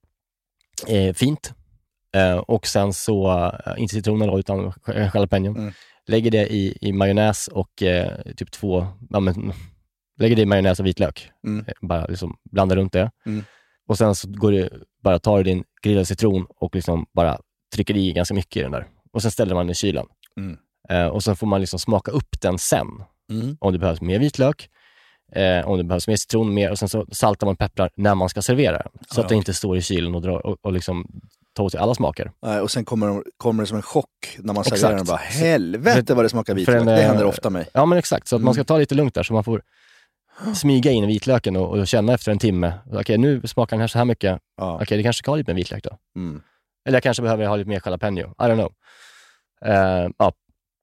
[SPEAKER 5] Eh, fint. Eh, och sen så, eh, inte citronen då, utan jalapeno. Mm. Lägger det i, i majonnäs och eh, typ två... Ja, men, lägger det i majonnäs och vitlök. Mm. Bara liksom blanda runt det. Mm. Och sen så går du, bara tar du din grillade citron och liksom bara trycker i ganska mycket i den där. Och sen ställer man den i kylen. Mm. Eh, och sen får man liksom smaka upp den sen. Mm. Om det behövs mer vitlök. Eh, om det behövs mer citron, mer. Och sen så saltar man pepprar när man ska servera den. Så ja. Att det inte står i kylen och, drar, och, och liksom tar åt sig alla smaker.
[SPEAKER 6] Nej, och sen kommer, kommer det som en chock när man serverar den. Bara, helvete vad det smakar vitlök. En, det händer ofta mig.
[SPEAKER 5] Ja, men exakt. Så att mm. man ska ta lite lugnt där så man får smyga in i vitlöken och, och känna efter en timme. Okej, okay, nu smakar den här så här mycket. Ja. Okej, okay, det kanske ska ha lite mer vitlök då. Mm. Eller jag kanske behöver ha lite mer jalapeno. I don't know. Uh, ja.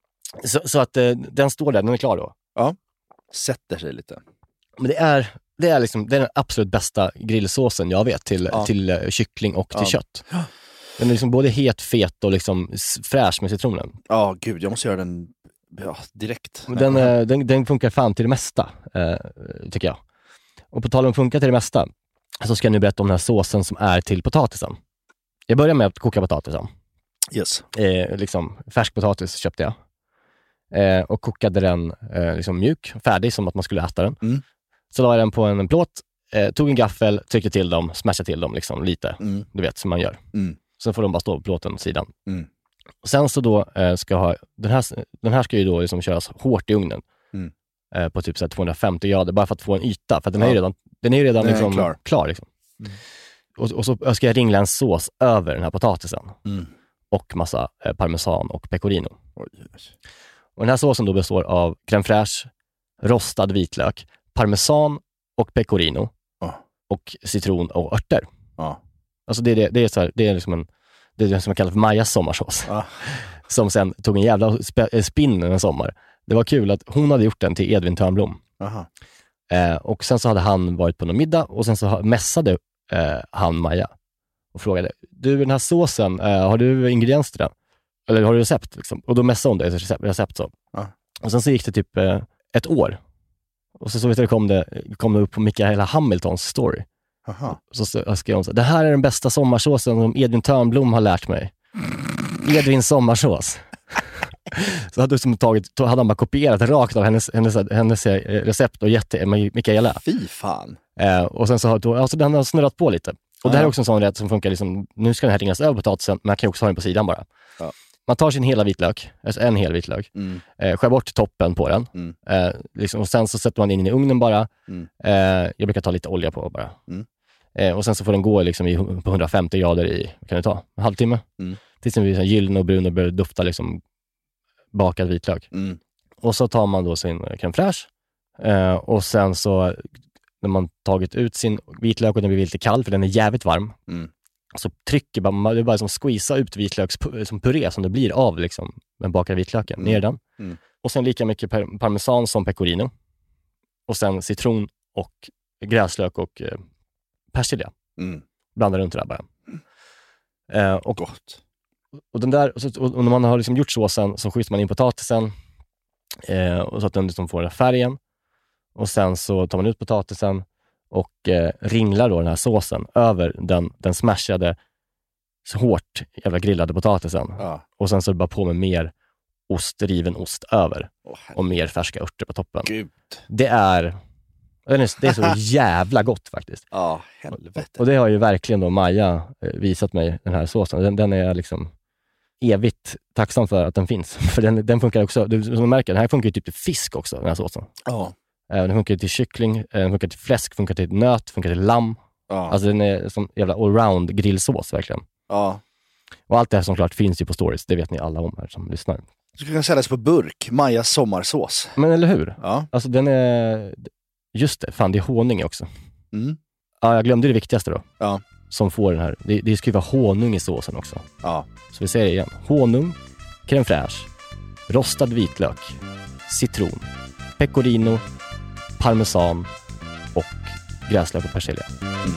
[SPEAKER 5] Så, så att uh, den står där, den är klar då.
[SPEAKER 6] Ja, sätter sig lite.
[SPEAKER 5] Men det är, det är, liksom, det är den absolut bästa grillsåsen jag vet till, ja. till uh, kyckling och till ja. kött. Den är liksom både het, fet och liksom fräsch med citronen.
[SPEAKER 6] Ja, gud, jag måste göra den ja, direkt.
[SPEAKER 5] Den, uh, den, den funkar fan till det mesta, uh, tycker jag. Och på tal om funkar till det mesta så ska jag nu berätta om den här såsen som är till potatisen. Jag börjar med att koka potatisen.
[SPEAKER 6] Yes.
[SPEAKER 5] Eh, liksom, färsk potatis köpte jag. Eh, och kokade den eh, liksom mjuk, färdig som att man skulle äta den. Mm. Så la jag den på en plåt, eh, tog en gaffel, tryckte till dem, smashade till dem liksom, lite. Mm. Du vet, som man gör. Mm. Sen får de bara stå på plåten åt sidan. Mm. Och sen så då eh, ska jag ha, den här, den här ska ju då liksom köras hårt i ugnen. Mm. Eh, på typ så här tvåhundrafemtio grader, bara för att få en yta. För att den ja. är ju redan, den är ju redan liksom, är klar. klar liksom. Mm. Och, och så ska jag ringla en sås över den här potatisen. Mm. Och massa eh, parmesan och pecorino. Oj, yes. Och den här såsen då består av crème fraîche, rostad vitlök, parmesan och pecorino. Oh. Och citron och örter. Oh. Alltså det är, det, det är, så här, det är liksom en, det är det som man kallar för Majas sommarsås. Oh. Som sen tog en jävla spinn en sommar. Det var kul att hon hade gjort den till Edvin Törnblom. Uh-huh. Eh, och sen så hade han varit på någon middag och sen så mässade eh, han Maja och frågade, du den här såsen, eh, har du ingredienser till den? Eller har du recept? Liksom? Och då mässade hon det, ett recept, recept så. Uh. Och sen så gick det typ eh, ett år. Och så, så vet du, kom det, kom det upp på Mikaela Hamiltons story. Uh-huh. Så, så skrev hon så, det här är den bästa sommarsåsen som Edvin Törnblom har lärt mig. Edvins sommarsås. Så hade, liksom tagit, hade han bara kopierat rakt av hennes, hennes, hennes recept och gett till Mikaela.
[SPEAKER 6] Fy fan.
[SPEAKER 5] Eh, och sen så har alltså, den har snurrat på lite. Och uh-huh. det här är också en sån rätt som funkar liksom, nu ska den här ringas över potatisen, men man kan också ha den på sidan bara. Uh. Man tar sin hela vitlök, alltså en hel vitlök, mm. eh, skär bort toppen på den. Mm. Eh, liksom, och sen så sätter man in i ugnen bara. Mm. Eh, jag brukar ta lite olja på bara. Mm. Eh, och sen så får den gå liksom i, på hundrafemtio grader i, vad kan det ta? En halvtimme. Mm. Tills den blir gyllene och brun och börjar dufta liksom bakad vitlök. Mm. Och så tar man då sin crème fraîche Eh, och sen så när man tagit ut sin vitlök och den blir lite kall för den är jävligt varm. Mm. Så trycker man, det är bara som squeeza ut vitlökspuré som puré som det blir av liksom den bakade vitlöken. Mm. Ner den. Mm. Och sen lika mycket par- parmesan som pecorino. Och sen citron och gräslök och eh, persilja. Mm. Blandar runt det där bara. Eh, och,
[SPEAKER 6] Gott.
[SPEAKER 5] Och, den där, och, så, och när man har liksom gjort såsen så skjuter man in potatisen eh, och så att den liksom får den färgen. Och sen så tar man ut potatisen och eh, ringlar då den här såsen över den, den smashade så hårt jävla grillade potatisen. Ja. Och sen så är det bara på med mer ost, riven ost över. Oh, och mer färska örter på toppen.
[SPEAKER 6] Gud.
[SPEAKER 5] Det är det är så jävla gott faktiskt.
[SPEAKER 6] Ja, helvete.
[SPEAKER 5] Och det har ju verkligen då Maja visat mig, den här såsen. Den, den är jag liksom evigt tacksam för att den finns. För den, den funkar också, du, som du märker, den här funkar ju typ till fisk också, den här såsen. Ja. Den funkar till kyckling, den funkar till fläsk, funkar till nöt, funkar till lamm. Ja. Alltså den är som jävla allround grillsås verkligen. Ja. Och allt det här som klart finns ju på stories, det vet ni alla om här som lyssnar.
[SPEAKER 6] Du kan säljas på burk, Majas sommarsås.
[SPEAKER 5] Men eller hur? Ja. Alltså den är, just det, fan det är honung också. Mm. Ja, jag glömde det viktigaste då. Ja. Som får den här, det, det ska ju vara honung i såsen också. Ja. Så vi säger det igen. Honung, crème fraîche, rostad vitlök, citron, pecorino, parmesan och gräslök och persilja. Mm.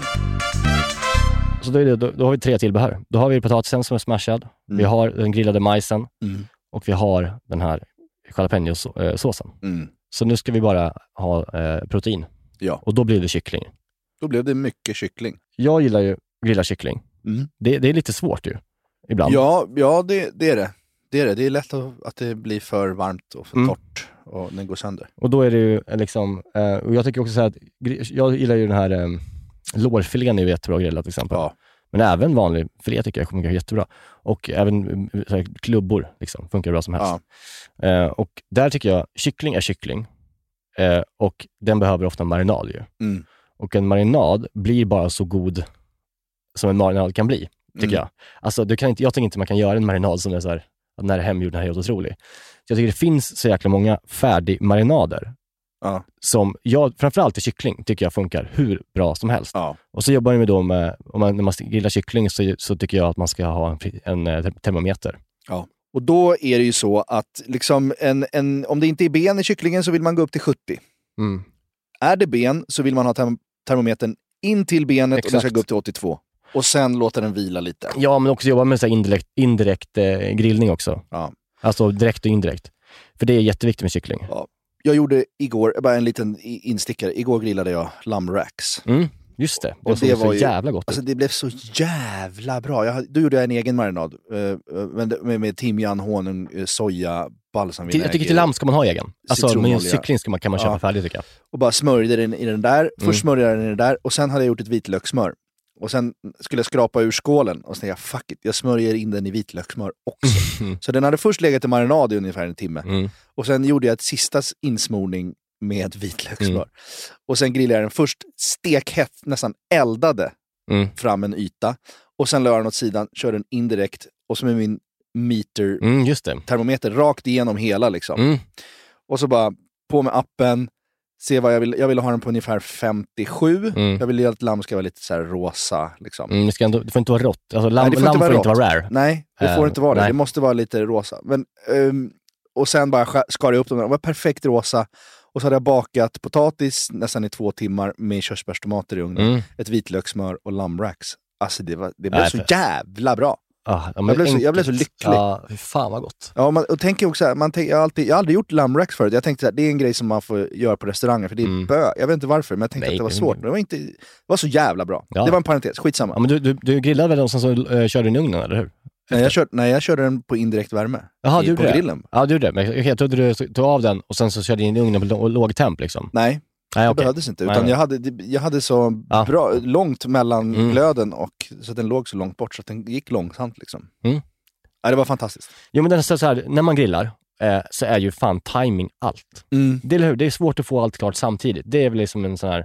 [SPEAKER 5] Så då, är det, då, då har vi tre tillbehör. Då har vi potatisen som är smashad. Mm. Vi har den grillade majsen. Mm. Och vi har den här jalapeno-såsen. Mm. Så nu ska vi bara ha eh, protein. Ja. Och då blir det kyckling.
[SPEAKER 6] Då blev det mycket kyckling.
[SPEAKER 5] Jag gillar ju grilla kyckling. Mm. Det, det är lite svårt ju. Ibland.
[SPEAKER 6] Ja, ja det, det är det. Det är det. Det är lätt att, att det blir för varmt och för mm. torrt. Och den går sönder.
[SPEAKER 5] Och då är det ju liksom... Eh, och jag tycker också så här att... Jag gillar ju den här... Eh, lårfilén är ju jättebra grillad till exempel. Ja. Men även vanlig filé tycker jag kommer gå jättebra. Och även så här, klubbor liksom, funkar bra som helst. Ja. Eh, och där tycker jag, kyckling är kyckling. Eh, och den behöver ofta en marinad ju. Mm. Och en marinad blir bara så god som en marinad kan bli, tycker mm. jag. Alltså, du kan inte, jag tycker inte man kan göra en marinad som är så här, att när det är hemgjord, den här är helt otrolig. Så jag tycker det finns så jäkla många färdigmarinader. Ja. Som jag, framförallt i kyckling tycker jag funkar hur bra som helst. Ja. Och så jobbar jag med då med, om man, när man grillar kyckling så, så tycker jag att man ska ha en, en termometer.
[SPEAKER 6] Ja. Och då är det ju så att liksom en, en, om det inte är ben i kycklingen så vill man gå upp till sjuttio. Mm. Är det ben så vill man ha term- termometern in till benet. Exakt. Och den ska gå upp till åttiotvå. Och sen låta den vila lite.
[SPEAKER 5] Ja, men också jobba med så här indirekt, indirekt eh, grillning också. Ja. Alltså direkt och indirekt. För det är jätteviktigt med kyckling.
[SPEAKER 6] Ja. Jag gjorde igår, bara en liten instickare. Igår grillade jag lammracks.
[SPEAKER 5] Mm, just det. Det, och det var så ju, jävla gott.
[SPEAKER 6] Alltså det blev så jävla bra. Jag, då gjorde jag en egen marinad. Uh, med, med timjan, honung, soja, balsamvinäger.
[SPEAKER 5] Jag tycker till lamm ska man ha egen. Alltså med kyckling ska man, kan man köpa ja. färdigt tycker jag.
[SPEAKER 6] Och bara smörjde den i den där. Först mm. smörjde jag den i den där. Och sen hade jag gjort ett vitlökssmör. Och sen skulle jag skrapa ur skålen. Och så tänkte jag, fuck it, jag smörjer in den i vitlökssmör också. Mm. Så den hade först legat i marinad i ungefär en timme. Mm. Och sen gjorde jag ett sista insmorning med vitlökssmör. Mm. Och sen grillade jag den först stekhett, nästan eldade mm. fram en yta. Och sen lade jag den åt sidan, körde den indirekt. Och så med min meter
[SPEAKER 5] mm, just det.
[SPEAKER 6] termometer rakt igenom hela liksom. Mm. Och så bara på med appen. Se vad jag vill. Jag vill ha den på ungefär femtiosju. Mm. Jag vill att lamm ska vara lite så här rosa. Liksom.
[SPEAKER 5] Mm, det, ska ändå, det får inte vara rått. Alltså, lamm, nej, det får, lamm inte, vara får inte vara rare.
[SPEAKER 6] Nej, det får uh, inte vara det. Nej. Det måste vara lite rosa. Men, um, och sen bara skar jag upp dem. Det var perfekt rosa. Och så hade jag bakat potatis nästan i två timmar med körsbärstomater i ugnen. Mm. Ett vitlökssmör och lammracks. Alltså det, var, det blev nej, så för... jävla bra.
[SPEAKER 5] Ah, ja,
[SPEAKER 6] jag, blev så, jag blev så lycklig.
[SPEAKER 5] Ja, fy fan vad gott.
[SPEAKER 6] Ja, man, och tänker också här, man tänk, jag, har alltid, jag har aldrig gjort lammracks förut. Jag tänkte att det är en grej som man får göra på restauranger. För det är mm. bö. Jag vet inte varför, men jag tänkte nej, att det var svårt. Men det var, inte, det var så jävla bra. Ja. Det var en parentes, skitsamma.
[SPEAKER 5] Ja, men du, du, du grillade väl någonstans och uh, körde den i ugnen, eller hur?
[SPEAKER 6] Nej jag, kör, nej, jag körde den på indirekt värme.
[SPEAKER 5] Jaha,
[SPEAKER 6] i,
[SPEAKER 5] du
[SPEAKER 6] på
[SPEAKER 5] det?
[SPEAKER 6] Grillen.
[SPEAKER 5] Ja, du gjorde det. Men jag trodde du tog av den och sen så körde in i ugnen på låg temp liksom.
[SPEAKER 6] Nej. Nej, okay. Det behövdes inte, utan nej, nej. Jag, hade, jag hade så ja. bra, långt mellan mm. glöden och så att den låg så långt bort så att den gick långsamt liksom. Mm. Ja, det var fantastiskt.
[SPEAKER 5] Jo, men den är så här, när man grillar eh, så är ju fan timing allt. Mm. Det, är, det är svårt att få allt klart samtidigt. Det är väl liksom en sån här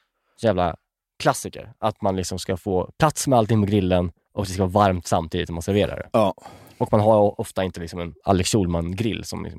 [SPEAKER 5] jävla klassiker. Att man liksom ska få plats med allting på grillen och det ska vara varmt samtidigt när man serverar det. Ja. Och man har ofta inte liksom en Alex Schulman-grill som liksom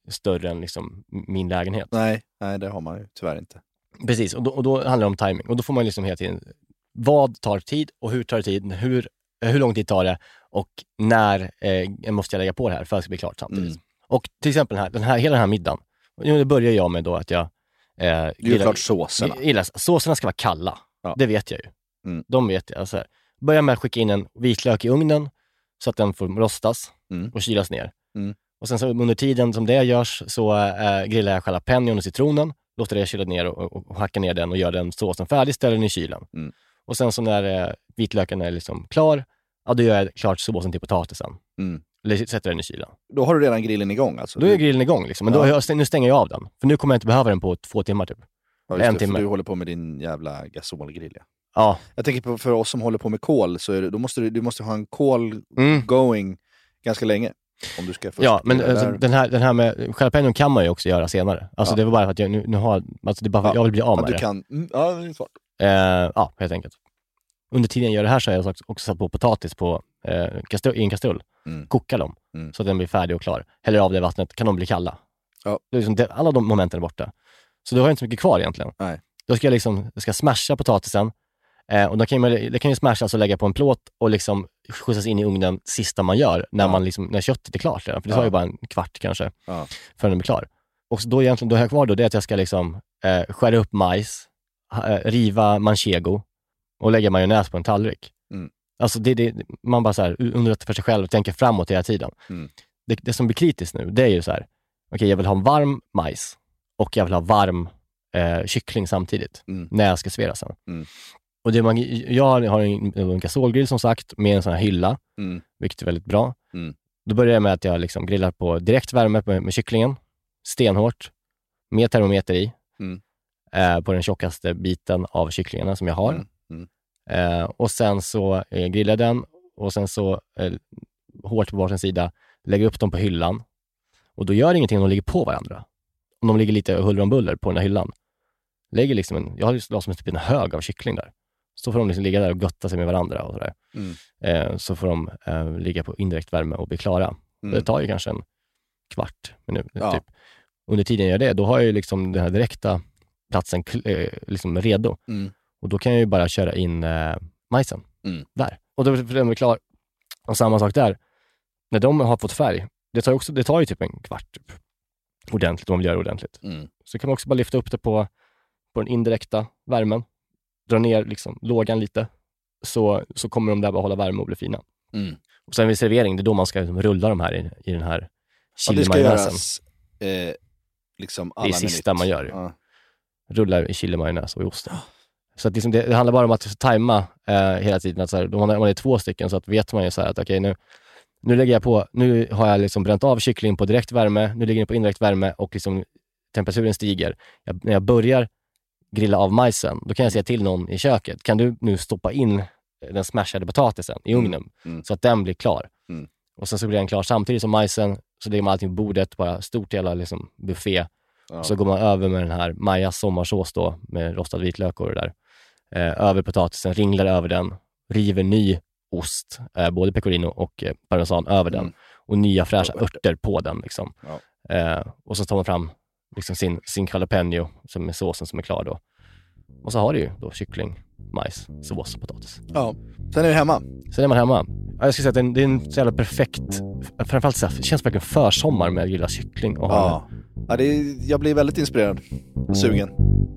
[SPEAKER 5] större än liksom min lägenhet.
[SPEAKER 6] Nej, nej, det har man ju tyvärr inte.
[SPEAKER 5] Precis, och då, och då handlar det om timing. Och då får man liksom hela tiden, vad tar tid och hur tar det tid? Hur, hur lång tid tar det? Och när eh, måste jag lägga på det här för att det ska bli klart samtidigt? Mm. Och till exempel den här, den här, hela den här middagen. Det börjar jag med då att jag... Eh,
[SPEAKER 6] det är ju klart såserna.
[SPEAKER 5] Gillar, såserna ska vara kalla. Ja. Det vet jag ju.
[SPEAKER 6] Mm.
[SPEAKER 5] De vet jag. Alltså, börja med att skicka in en vitlök i ugnen så att den får rostas
[SPEAKER 6] mm.
[SPEAKER 5] och kylas ner.
[SPEAKER 6] Mm.
[SPEAKER 5] Och sen så under tiden som det görs så äh, grillar jag jalapenon och citronen, låter det kyla ner och, och, och hacka ner den och gör den såsen färdig, ställer den i kylen.
[SPEAKER 6] Mm.
[SPEAKER 5] Och sen så när äh, vitlöken är liksom klar, ja, då gör jag klart såsen till potatisen.
[SPEAKER 6] Mm.
[SPEAKER 5] Eller sätter den i kylen.
[SPEAKER 6] Då har du redan grillen igång alltså?
[SPEAKER 5] Då är grillen igång liksom. Men
[SPEAKER 6] ja.
[SPEAKER 5] då, nu stänger jag av den. För nu kommer jag inte behöva den på två timmar typ.
[SPEAKER 6] Ja,
[SPEAKER 5] en
[SPEAKER 6] det,
[SPEAKER 5] timme.
[SPEAKER 6] För du håller på med din jävla gasolgrill. Ja.
[SPEAKER 5] Ja.
[SPEAKER 6] Jag tänker på för oss som håller på med kol, så är det, då måste du, du måste ha en kol
[SPEAKER 5] mm.
[SPEAKER 6] going ganska länge. Om du ska
[SPEAKER 5] ja, men alltså, den, här, den här med jalapenon kan man ju också göra senare. Alltså ja. det var bara för att jag nu, nu har, alltså det är bara för att ja. jag vill bli av med
[SPEAKER 6] ja, du
[SPEAKER 5] det.
[SPEAKER 6] Kan, ja, det är svårt.
[SPEAKER 5] Eh, ja, helt enkelt. Under tiden jag gör det här så har jag också satt på potatis på, eh, kastrull, i en kastrull.
[SPEAKER 6] Mm.
[SPEAKER 5] Kokar dem
[SPEAKER 6] mm.
[SPEAKER 5] så att den blir färdig och klar. Häller av det vattnet, kan de bli kalla.
[SPEAKER 6] Ja.
[SPEAKER 5] Det är liksom det, alla de momenten är borta. Så då har jag inte så mycket kvar egentligen.
[SPEAKER 6] Nej.
[SPEAKER 5] Då ska jag liksom, jag ska smasha potatisen. Eh, och då kan man, det kan ju smashas och lägga på en plåt och liksom skjutsas in i ugnen sista man gör när, ja. man liksom, när köttet är klart. För det tar ja. ju bara en kvart kanske
[SPEAKER 6] ja.
[SPEAKER 5] förrän den blir klar. Och så då egentligen, då har jag kvar då det att jag ska liksom eh, skära upp majs, eh, riva manchego och lägga majonnäs på en tallrik.
[SPEAKER 6] Mm.
[SPEAKER 5] Alltså det, det, man bara så här underrättar för sig själv och tänker framåt hela tiden.
[SPEAKER 6] Mm.
[SPEAKER 5] Det, det som blir kritiskt nu, det är ju så här, okej okay, jag vill ha en varm majs och jag vill ha varm eh, kyckling samtidigt
[SPEAKER 6] mm.
[SPEAKER 5] när jag ska servera sen.
[SPEAKER 6] Mm.
[SPEAKER 5] Och det man, jag har en, en gasolgrill som sagt med en sån här hylla,
[SPEAKER 6] mm.
[SPEAKER 5] vilket är väldigt bra.
[SPEAKER 6] Mm.
[SPEAKER 5] Då börjar jag med att jag liksom grillar på direkt värme med, med kycklingen, stenhårt, med termometer i,
[SPEAKER 6] mm.
[SPEAKER 5] eh, på den tjockaste biten av kycklingarna som jag har.
[SPEAKER 6] Mm. Mm.
[SPEAKER 5] Eh, och sen så eh, grillar jag den och sen så eh, hårt på varsin sida, lägger upp dem på hyllan. Och då gör det ingenting om de ligger på varandra. Om de ligger lite huller om buller på den här hyllan. Lägger liksom en, jag har ju som typ en hög av kyckling där. Så får de liksom ligga där och götta sig med varandra och sådär.
[SPEAKER 6] Mm.
[SPEAKER 5] Eh, så får de eh, ligga på indirekt värme och bli klara. Mm. Det tar ju kanske en kvart minut.
[SPEAKER 6] Ja.
[SPEAKER 5] Typ. Under tiden jag gör det, då har jag ju liksom den här direkta platsen eh, liksom redo.
[SPEAKER 6] Mm.
[SPEAKER 5] Och då kan jag ju bara köra in eh, majsen
[SPEAKER 6] mm.
[SPEAKER 5] där. Och då är den klar. Och samma sak där. När de har fått färg, det tar ju, också, det tar ju typ en kvart typ. Ordentligt, om man vill göra det ordentligt.
[SPEAKER 6] Mm.
[SPEAKER 5] Så kan man också bara lyfta upp det på, på den indirekta värmen. Dra ner liksom lågan lite. Så, så kommer de där bara hålla värme och bli fina.
[SPEAKER 6] Mm.
[SPEAKER 5] Och sen vid servering, det är då man ska liksom rulla de här i, i den här chilimajonnäsen.
[SPEAKER 6] Ja, det ska göras eh, liksom alla
[SPEAKER 5] det är sista
[SPEAKER 6] minut.
[SPEAKER 5] man gör.
[SPEAKER 6] Ja.
[SPEAKER 5] Rulla i chilimajonnäs och i osten. Så att liksom det, det handlar bara om att tajma eh, hela tiden. Att så här, om man är två stycken så att vet man ju så här att okej okay, nu, nu lägger jag på, nu har jag liksom bränt av kyckling på direkt värme, nu ligger den på indirekt värme och liksom temperaturen stiger. Jag, när jag börjar grilla av majsen, då kan jag säga till någon i köket, kan du nu stoppa in den smashade potatisen i ugnen
[SPEAKER 6] mm. Mm.
[SPEAKER 5] så att den blir klar.
[SPEAKER 6] Mm.
[SPEAKER 5] Och sen så blir den klar samtidigt som majsen, så lägger man allting på bordet, bara stort jävla liksom buffé.
[SPEAKER 6] Ja.
[SPEAKER 5] Och så går man över med den här Majas sommarsås då, med rostad vitlök och det där. Eh, över potatisen, ringlar över den, river ny ost, eh, både pecorino och eh, parmesan över den.
[SPEAKER 6] Mm.
[SPEAKER 5] Och nya fräscha örter på den liksom.
[SPEAKER 6] Ja.
[SPEAKER 5] Eh, och så tar man fram liksom sin, sin jalapeno som är såsen som är klar då. Och så har du ju då kyckling, majs, sås och potatis.
[SPEAKER 6] Ja, sen är du hemma.
[SPEAKER 5] Sen är man hemma. Ja, jag skulle säga att det är en, det är en så jävla perfekt, framförallt så här, det känns verkligen försommar med grilla kyckling. Och
[SPEAKER 6] ja, ja det är, jag blir väldigt inspirerad. Sugen.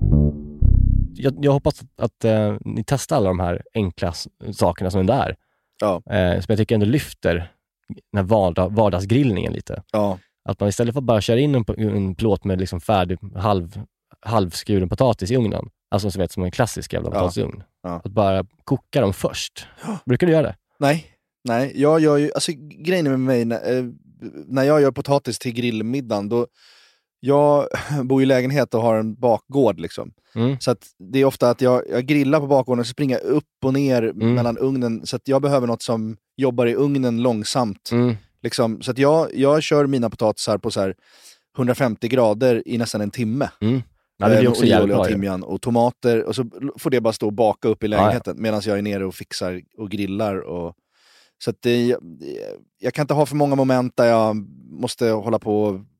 [SPEAKER 5] Jag, jag hoppas att, att uh, ni testar alla de här enkla sakerna som det är.
[SPEAKER 6] Ja.
[SPEAKER 5] Uh, som jag tycker ändå lyfter den här vardag, vardagsgrillningen lite.
[SPEAKER 6] Ja.
[SPEAKER 5] Att man istället för att bara köra in en, en plåt med liksom färdig halv, halvskuren potatis i ugnen. Alltså så vet, som en klassisk jävla potatisugn.
[SPEAKER 6] Ja. Ja.
[SPEAKER 5] Att bara koka dem först. Brukar du göra det?
[SPEAKER 6] Nej, nej. Jag gör ju, alltså grejen med mig, när, eh, när jag gör potatis till grillmiddagen, då, jag bor i lägenhet och har en bakgård liksom.
[SPEAKER 5] Mm.
[SPEAKER 6] Så att det är ofta att jag, jag grillar på bakgården och så springer jag upp och ner mm. mellan ugnen. Så att jag behöver något som jobbar i ugnen långsamt.
[SPEAKER 5] Mm.
[SPEAKER 6] Liksom, så att jag, jag kör mina potatisar på så här hundrafemtio grader i nästan en timme.
[SPEAKER 5] Mm. Ja, det är också jävligt
[SPEAKER 6] och timjan och tomater, och så får det bara stå och baka upp i lägenheten. Ja, ja. Medan jag är nere och fixar och grillar. Och... Så att det, jag kan inte ha för många moment där jag måste hålla på och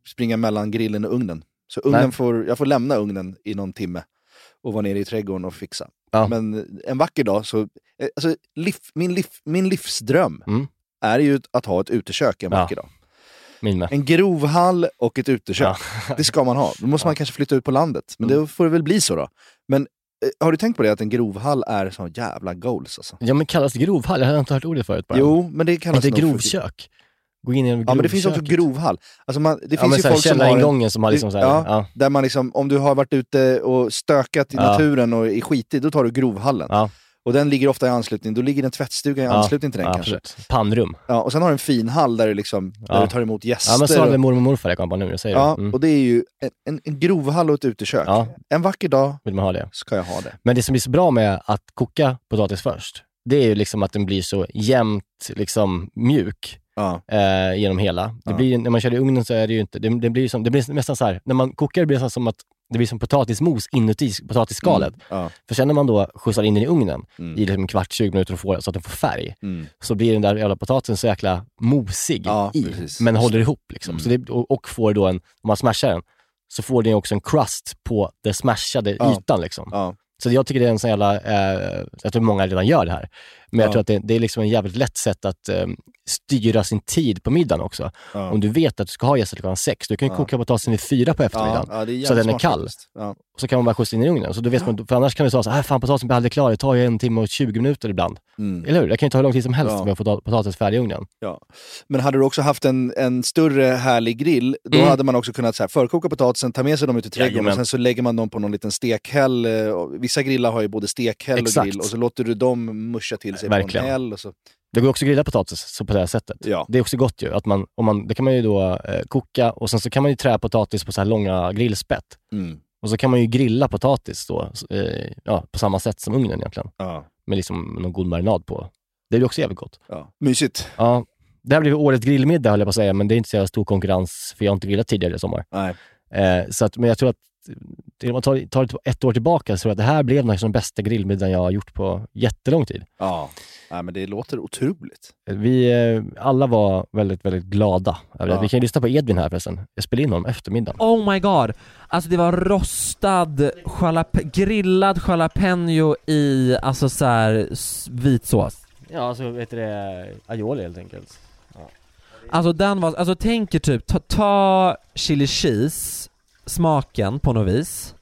[SPEAKER 6] springa mellan grillen och ugnen. Så ugnen
[SPEAKER 5] Nej.
[SPEAKER 6] får, jag får lämna ugnen i någon timme och vara nere i trädgården och fixa.
[SPEAKER 5] Ja.
[SPEAKER 6] Men en vacker dag så, alltså liv, min, liv, min livsdröm
[SPEAKER 5] Mm.
[SPEAKER 6] är ju att ha ett utekök en
[SPEAKER 5] Ja.
[SPEAKER 6] vacker dag.
[SPEAKER 5] Min med.
[SPEAKER 6] En grovhall och ett utekök.
[SPEAKER 5] Ja.
[SPEAKER 6] Det ska man ha. Då måste man kanske flytta ut på landet. Men
[SPEAKER 5] Mm.
[SPEAKER 6] det får det väl bli så då. Men eh, har du tänkt på det att en grovhall är så jävla goals alltså?
[SPEAKER 5] Ja, men kallas det grovhall? Jag har inte hört ordet förut bara.
[SPEAKER 6] Jo, men det kallas
[SPEAKER 5] Inte
[SPEAKER 6] nog för-
[SPEAKER 5] grovkök. Gå in i en
[SPEAKER 6] Ja, men det finns också
[SPEAKER 5] grovköket.
[SPEAKER 6] grovhall. Alltså man, det
[SPEAKER 5] Ja,
[SPEAKER 6] finns
[SPEAKER 5] men
[SPEAKER 6] ju
[SPEAKER 5] så här
[SPEAKER 6] folk som har
[SPEAKER 5] källaringången som har liksom så här,
[SPEAKER 6] ja,
[SPEAKER 5] ja.
[SPEAKER 6] där man liksom, om du har varit ute och stökat i
[SPEAKER 5] Ja.
[SPEAKER 6] naturen och är skitig, då tar du grovhallen.
[SPEAKER 5] Ja.
[SPEAKER 6] Och den ligger ofta i anslutning, då ligger en tvättstuga i
[SPEAKER 5] Ja.
[SPEAKER 6] anslutning till den
[SPEAKER 5] Ja,
[SPEAKER 6] kanske.
[SPEAKER 5] absolut. Pannrum.
[SPEAKER 6] Ja, och sen har du en fin hall där du, liksom, där
[SPEAKER 5] Ja.
[SPEAKER 6] du tar emot gäster.
[SPEAKER 5] Ja, men så hade
[SPEAKER 6] och,
[SPEAKER 5] mormor och morfar, jag kom på nu, jag säger
[SPEAKER 6] ja,
[SPEAKER 5] det. Mm.
[SPEAKER 6] och det är ju en, en, en grovhall och ett utekök.
[SPEAKER 5] Ja.
[SPEAKER 6] En vacker dag
[SPEAKER 5] Vill man ha det.
[SPEAKER 6] ska jag ha det.
[SPEAKER 5] Men det som blir så bra med att koka potatis först, det är ju liksom att den blir så jämnt liksom mjuk
[SPEAKER 6] Ja.
[SPEAKER 5] eh, genom hela. Det
[SPEAKER 6] Ja.
[SPEAKER 5] blir, när man kör i ugnen så är det ju inte, det, det blir ju som, det blir nästan så här, när man kokar blir det som att det blir som potatismos inuti potatisskalet.
[SPEAKER 6] Mm. Ja.
[SPEAKER 5] För sen när man då skjutsar in den i ugnen
[SPEAKER 6] Mm.
[SPEAKER 5] i liksom en kvart, tjugo minuter och får, så att den får färg,
[SPEAKER 6] Mm.
[SPEAKER 5] så blir den där jävla potatisen så jäkla mosig
[SPEAKER 6] Ja,
[SPEAKER 5] i,
[SPEAKER 6] precis.
[SPEAKER 5] men håller ihop liksom.
[SPEAKER 6] Mm.
[SPEAKER 5] Så det, och, och får då en, om man smashar den, så får den också en crust på den smashade
[SPEAKER 6] Ja.
[SPEAKER 5] ytan liksom.
[SPEAKER 6] Ja.
[SPEAKER 5] Så jag tycker det är en sån jävla, eh, jag tror många redan gör det här, men jag
[SPEAKER 6] Ja.
[SPEAKER 5] tror att det, det är liksom en jävligt lätt sätt att eh, styra sin tid på middagen också.
[SPEAKER 6] Ja.
[SPEAKER 5] Om du vet att du ska ha gäster klockan sex, du kan ju
[SPEAKER 6] Ja.
[SPEAKER 5] koka potatisen vid fyra på
[SPEAKER 6] Ja,
[SPEAKER 5] eftermiddagen.
[SPEAKER 6] ja, det är
[SPEAKER 5] så den är
[SPEAKER 6] jävligt
[SPEAKER 5] kall.
[SPEAKER 6] smart faktiskt. Ja.
[SPEAKER 5] Och så kan man bara skjutsa in i ugnen. Så då vet man, för annars kan du säga så här, fan potatisen blir aldrig klar, det tar ju en timme och tjugo minuter ibland.
[SPEAKER 6] Mm.
[SPEAKER 5] Eller hur? Det kan ju ta hur lång tid som helst
[SPEAKER 6] Ja.
[SPEAKER 5] med att få potatis färdig i ugnen.
[SPEAKER 6] Ja. Men hade du också haft en, en större härlig grill, då
[SPEAKER 5] Mm.
[SPEAKER 6] hade man också kunnat så här, förkoka potatisen, ta med sig dem ut i trädgården
[SPEAKER 5] Jajamän.
[SPEAKER 6] och sen så lägger man dem på någon liten stekhäll. eh, och Vissa grillar har ju både stekhäll och
[SPEAKER 5] Exakt.
[SPEAKER 6] grill och så låter du dem muscha till sig
[SPEAKER 5] Verkligen.
[SPEAKER 6] på en häll. Och så.
[SPEAKER 5] Det går också att grilla potatis så på det här sättet.
[SPEAKER 6] Ja.
[SPEAKER 5] Det är också gott ju. Att man, om man, det kan man ju då eh, koka och sen så kan man ju trä potatis på så här långa grillspett.
[SPEAKER 6] Mm.
[SPEAKER 5] Och så kan man ju grilla potatis då, eh, ja, på samma sätt som ugnen egentligen.
[SPEAKER 6] Ja.
[SPEAKER 5] Med liksom någon god marinad på. Det är också jävligt gott.
[SPEAKER 6] Ja. Mysigt.
[SPEAKER 5] Ja, det här blir årets grillmiddag höll jag på att säga, men det är inte så jävla stor konkurrens för jag har inte grillat tidigare i sommar.
[SPEAKER 6] Nej.
[SPEAKER 5] Eh, så att, men jag tror att om man tar, tar ett år tillbaka så tror jag att det här blev den bästa grillmiddagen jag har gjort på jättelång tid.
[SPEAKER 6] Ja. Nej, men det låter otroligt.
[SPEAKER 5] Vi eh, alla var väldigt, väldigt glada över det.
[SPEAKER 6] Ja.
[SPEAKER 5] Vi kan ju lyssna på Edvin här förresten. Jag spelade in honom eftermiddagen.
[SPEAKER 11] Oh my god. Alltså det var rostad, jalap- grillad jalapeno i alltså så här s- vit sås.
[SPEAKER 5] Ja, alltså vet du det, aioli helt enkelt. Ja.
[SPEAKER 11] Alltså den var, alltså tänker typ, ta, ta chili cheese, smaken på något vis,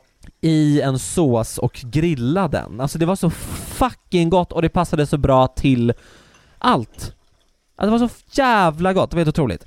[SPEAKER 11] i en sås och grilla den. Alltså det var så fucking gott och det passade så bra till allt. Alltså det var så jävla gott, det var helt otroligt.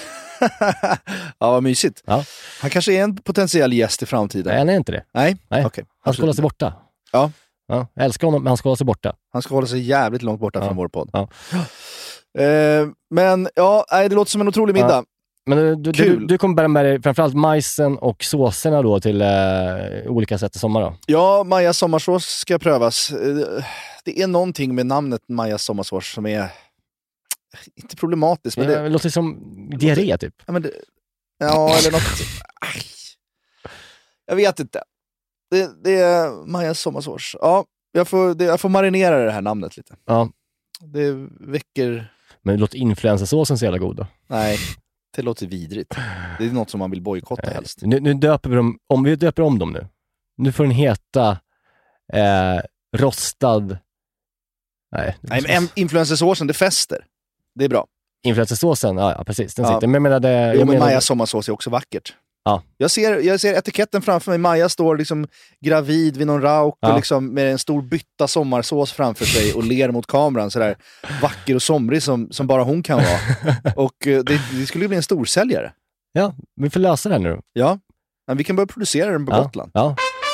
[SPEAKER 6] Ja, vad mysigt.
[SPEAKER 5] Ja.
[SPEAKER 6] Han kanske är en potentiell gäst i framtiden.
[SPEAKER 5] Nej, han är inte det.
[SPEAKER 6] Nej,
[SPEAKER 5] Nej.
[SPEAKER 6] okej.
[SPEAKER 5] Han ska hålla sig borta.
[SPEAKER 6] Ja.
[SPEAKER 5] Ja, jag älskar honom, men han ska hålla sig borta.
[SPEAKER 6] Han ska hålla sig jävligt långt borta
[SPEAKER 5] Ja.
[SPEAKER 6] från vår podd.
[SPEAKER 5] Ja.
[SPEAKER 6] Eh, men ja, nej, det låter som en otrolig middag.
[SPEAKER 5] Ja. Men du, du,
[SPEAKER 6] Kul.
[SPEAKER 5] du, du kommer bära med dig framförallt majsen och såserna då till eh, olika sätt i sommar då?
[SPEAKER 6] Ja, Majas sommarsås ska prövas. Eh, Det är någonting med namnet Majas sommarsås som är inte problematiskt. Men
[SPEAKER 5] det,
[SPEAKER 6] det,
[SPEAKER 5] det låter som diarré typ.
[SPEAKER 6] ja, men det, ja, eller något. Aj. Jag vet inte. Det, det är Majas sommarsås. Ja, jag får, det, jag får marinera det här namnet lite.
[SPEAKER 5] Ja.
[SPEAKER 6] Det väcker...
[SPEAKER 5] Men det låter influencersåsen så jävla god då.
[SPEAKER 6] Nej, det låter vidrigt. Det är något som man vill bojkotta helst.
[SPEAKER 5] Nu, nu döper vi dem, om vi döper om dem nu. Nu får den heta eh, rostad... Nej,
[SPEAKER 6] Nej, men influencersåsen, det fäster. Det är bra.
[SPEAKER 5] Influencersåsen, ja, ja precis, den
[SPEAKER 6] Ja.
[SPEAKER 5] sitter. Men jag menar det...
[SPEAKER 6] Jo,
[SPEAKER 5] jag
[SPEAKER 6] men
[SPEAKER 5] menar,
[SPEAKER 6] Majas sommarsås är också vackert.
[SPEAKER 5] Ja.
[SPEAKER 6] Jag ser, jag ser etiketten framför mig. Maja står liksom gravid vid någon rauk
[SPEAKER 5] Ja.
[SPEAKER 6] och liksom med en stor bytta sommarsås framför sig och ler mot kameran sådär vacker och somrig som, som bara hon kan vara. Och eh, det, det skulle bli en storsäljare.
[SPEAKER 5] Ja, vi får lösa det här nu.
[SPEAKER 6] Ja, men vi kan börja producera den på
[SPEAKER 5] Ja.
[SPEAKER 6] Gotland.
[SPEAKER 5] Ja.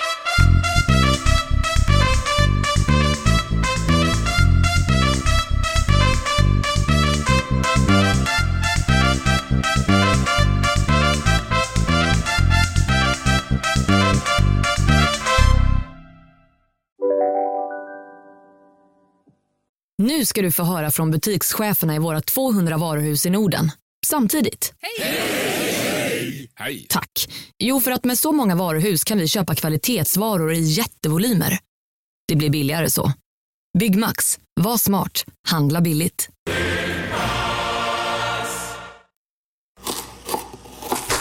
[SPEAKER 1] Nu ska du få höra från butikscheferna i våra tvåhundra varuhus i Norden. Samtidigt.
[SPEAKER 12] Hej! Hej!
[SPEAKER 1] Tack. Jo, för att med så många varuhus kan vi köpa kvalitetsvaror i jättevolymer. Det blir billigare så. Byggmax. Var smart. Handla billigt.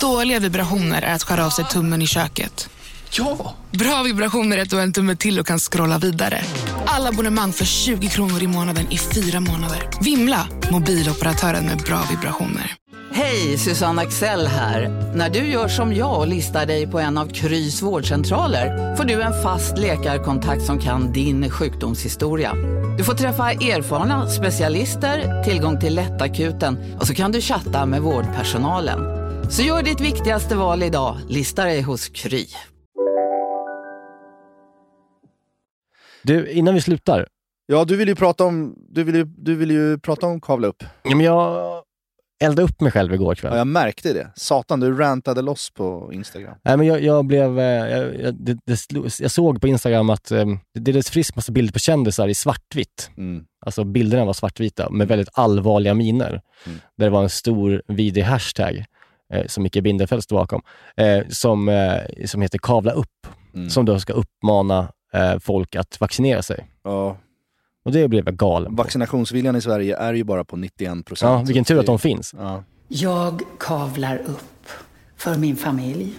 [SPEAKER 13] Dåliga vibrationer är att skära av sig tummen i köket.
[SPEAKER 12] Ja!
[SPEAKER 13] Bra vibrationer är att du har en tumme till och kan scrolla vidare. Alla abonnemang för tjugo kronor i månaden i fyra månader. Vimla, mobiloperatören med bra vibrationer.
[SPEAKER 14] Hej, Susanne Axel här. När du gör som jag och listar dig på en av Krys vårdcentraler får du en fast läkarkontakt som kan din sjukdomshistoria. Du får träffa erfarna specialister, tillgång till lättakuten och så kan du chatta med vårdpersonalen. Så gör ditt viktigaste val idag, lista dig hos Kry.
[SPEAKER 5] Du, innan vi slutar.
[SPEAKER 6] Ja, du vill ju prata om du vill ju, du vill ju prata om kavla upp.
[SPEAKER 5] Ja, men jag eldade upp mig själv igår kväll.
[SPEAKER 6] Ja, jag märkte det. Satan, du rantade loss på Instagram.
[SPEAKER 5] Nej, men jag, jag blev jag, jag, det, det slog, jag såg på Instagram att um, det delades frisk massa bilder på kändisar i svartvitt.
[SPEAKER 6] Mm.
[SPEAKER 5] Alltså bilderna var svartvita med väldigt allvarliga miner. Mm. Där det var en stor vidrig hashtag eh, som Micke Binderfeldt stod bakom. Eh, som, eh, som heter Kavla upp. Mm. Som då ska uppmana eh, folk att vaccinera sig.
[SPEAKER 6] Ja.
[SPEAKER 5] Och det blev jag galen på.
[SPEAKER 6] Vaccinationsviljan i Sverige är ju bara på nittioen procent.
[SPEAKER 5] Ja, vilken tur att de finns.
[SPEAKER 6] Ja.
[SPEAKER 15] Jag kavlar upp för min familj,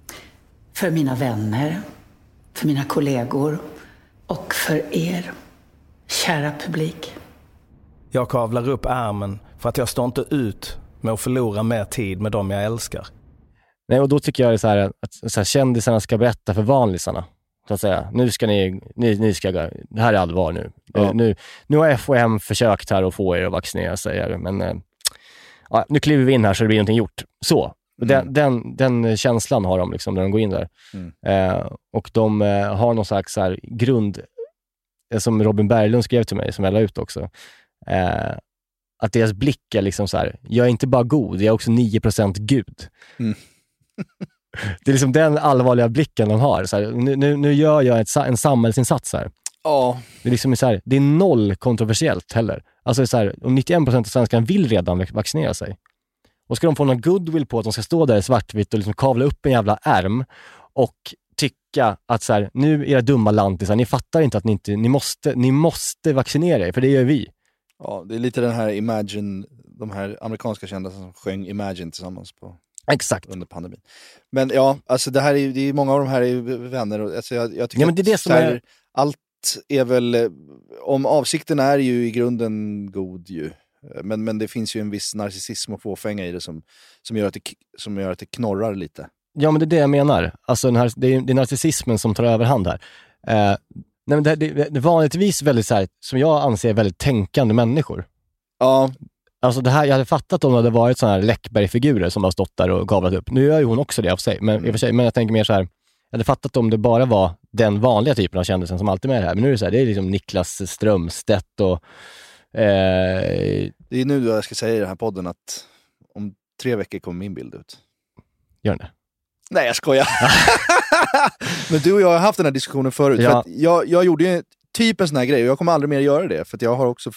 [SPEAKER 15] för mina vänner, för mina kollegor och för er, kära publik.
[SPEAKER 16] Jag kavlar upp ärmen för att jag står inte ut med att förlora mer tid med dem jag älskar.
[SPEAKER 5] Nej, och då tycker jag det är så här att så här, kändisarna ska berätta för vanlisarna. Så att säga, nu ska ni, ni, ni ska, det här är allvar nu. Ja. Nu, nu har F H M försökt här att få er att vaccinera sig. Men äh, ja, nu kliver vi in här så det blir någonting gjort. Så, mm. den, den, den känslan har de liksom när de går in där. Mm. Eh, och de eh, har någon slags så här grund, eh, som Robin Berglund skrev till mig, som jag la ut också. Eh, att deras blick är liksom så här, jag är inte bara god, jag är också nio procent Gud. Mm. Det är liksom den allvarliga blicken de har. Så här, nu, nu, nu gör jag ett, en samhällsinsats här.
[SPEAKER 6] Ja.
[SPEAKER 5] Det är liksom så här, det är noll kontroversiellt heller. Alltså så här, om nittioen procent av svenskarna vill redan vaccinera sig. Och ska de få någon goodwill på att de ska stå där i svartvitt och liksom kavla upp en jävla ärm och tycka att så här, nu era dumma lantisar, ni fattar inte att ni inte, ni måste, ni måste vaccinera er, för det gör vi.
[SPEAKER 6] Ja, det är lite den här Imagine, de här amerikanska kända som sjöng Imagine tillsammans på
[SPEAKER 5] Exakt.
[SPEAKER 6] Under pandemin. Men ja, alltså det här är, det är många av de här är vänner och alltså jag, jag tycker
[SPEAKER 5] ja, men det är det som
[SPEAKER 6] här,
[SPEAKER 5] är...
[SPEAKER 6] allt är väl, om avsikten är ju i grunden god ju, men, men det finns ju en viss narcissism och fåfänga i det som, som, gör att det som gör att det knorrar lite.
[SPEAKER 5] Ja, men det är det jag menar. Alltså den här, det, är, det är narcissismen som tar överhand här. Eh, nej, men det, det, det är vanligtvis väldigt så här, som jag anser väldigt tänkande människor.
[SPEAKER 6] Ja.
[SPEAKER 5] Alltså det här, jag hade fattat om det hade varit sådana här Läckberg-figurer som har stått där och gavlat upp. Nu gör ju hon också det av sig, men, mm. i och för sig, men jag tänker mer så här, jag hade fattat om det bara var den vanliga typen av kändisen som alltid är med det här. Men nu är det så här, det är liksom Niklas Strömstedt och... Eh...
[SPEAKER 6] Det är nu jag ska säga i den här podden att om tre veckor kommer min bild ut.
[SPEAKER 5] Gör den det?
[SPEAKER 6] Nej, jag skojar. Men du och jag har haft den här diskussionen förut. Ja. För att jag, jag gjorde ju typ en sån här grej och jag kommer aldrig mer göra det. För att jag har också...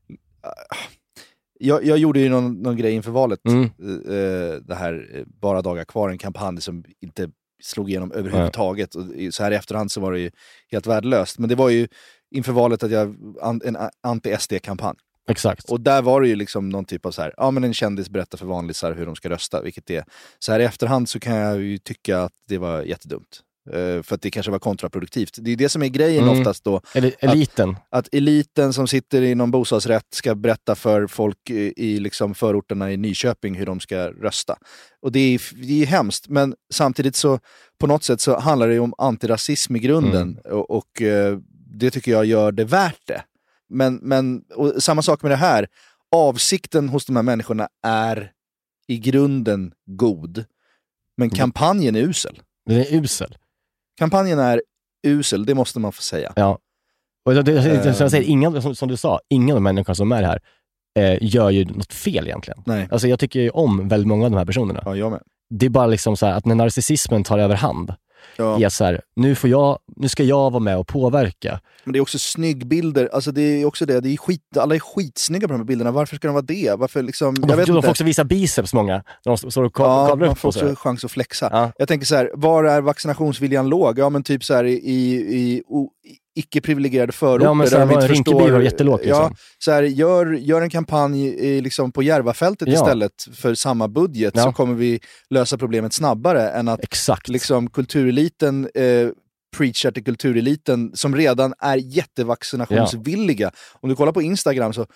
[SPEAKER 6] Jag, jag gjorde ju någon, någon grej inför valet. Mm. Uh, det här bara dagar kvar, en kampanj som inte slog igenom överhuvudtaget. Och så här i efterhand så var det ju helt värdelöst. Men det var ju inför valet att jag en anti-S D-kampanj.
[SPEAKER 5] Exakt.
[SPEAKER 6] Och där var det ju liksom någon typ av så här, ja men en kändis berättar för vanlisar hur de ska rösta, vilket det är. Så här i efterhand så kan jag ju tycka att det var jättedumt. Uh, för att det kanske var kontraproduktivt. Det är det som är grejen mm. oftast då.
[SPEAKER 5] Eller eliten.
[SPEAKER 6] Att, att eliten som sitter i någon bostadsrätt ska berätta för folk i, i liksom förorterna i Nyköping hur de ska rösta. Och det är, det är hemskt. Men samtidigt så på något sätt så handlar det om antirasism i grunden. Mm. Och, och uh, det tycker jag gör det värt det. Men, men och samma sak med det här. Avsikten hos de här människorna är i grunden god. Men kampanjen är usel.
[SPEAKER 5] Den är usel.
[SPEAKER 6] Kampanjen är usel, det måste man få säga.
[SPEAKER 5] Ja. Och det, det, som jag säger, ingen, som, som du sa, ingen av de människorna som är här eh, gör ju något fel egentligen.
[SPEAKER 6] Nej.
[SPEAKER 5] Alltså jag tycker ju om väldigt många av de här personerna.
[SPEAKER 6] Ja, jag med.
[SPEAKER 5] Det är bara liksom så här att när narcissismen tar över hand,
[SPEAKER 6] ja.
[SPEAKER 5] är så här, nu, får jag, nu ska jag vara med och påverka.
[SPEAKER 6] Men det är också snyggbilder, alltså det är också det, det är skit, alla är skitsnygga på de här bilderna, varför ska de vara det? Varför liksom,
[SPEAKER 5] jag de, vet de inte. Får också visa biceps många, de står och kavlar
[SPEAKER 6] ja,
[SPEAKER 5] upp.
[SPEAKER 6] Man får också chans att flexa.
[SPEAKER 5] Ja.
[SPEAKER 6] Jag tänker så här, var är vaccinationsviljan låg? Ja men typ så här i, i, icke-privilegierade förorter.
[SPEAKER 5] Ja, men så här,
[SPEAKER 6] där de inte
[SPEAKER 5] Rinkeby
[SPEAKER 6] förstår,
[SPEAKER 5] var jättelågt liksom.
[SPEAKER 6] Ja, så här, gör, gör en kampanj i, liksom på Järvafältet ja. istället för samma budget ja. så kommer vi lösa problemet snabbare än att
[SPEAKER 5] Exakt.
[SPEAKER 6] Liksom, kultureliten eh, preachar till kultureliten som redan är jättevaccinationsvilliga. Ja. Om du kollar på Instagram så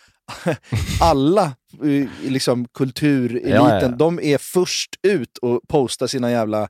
[SPEAKER 6] alla liksom kultureliten, ja, ja, ja. de är först ut och postar sina jävla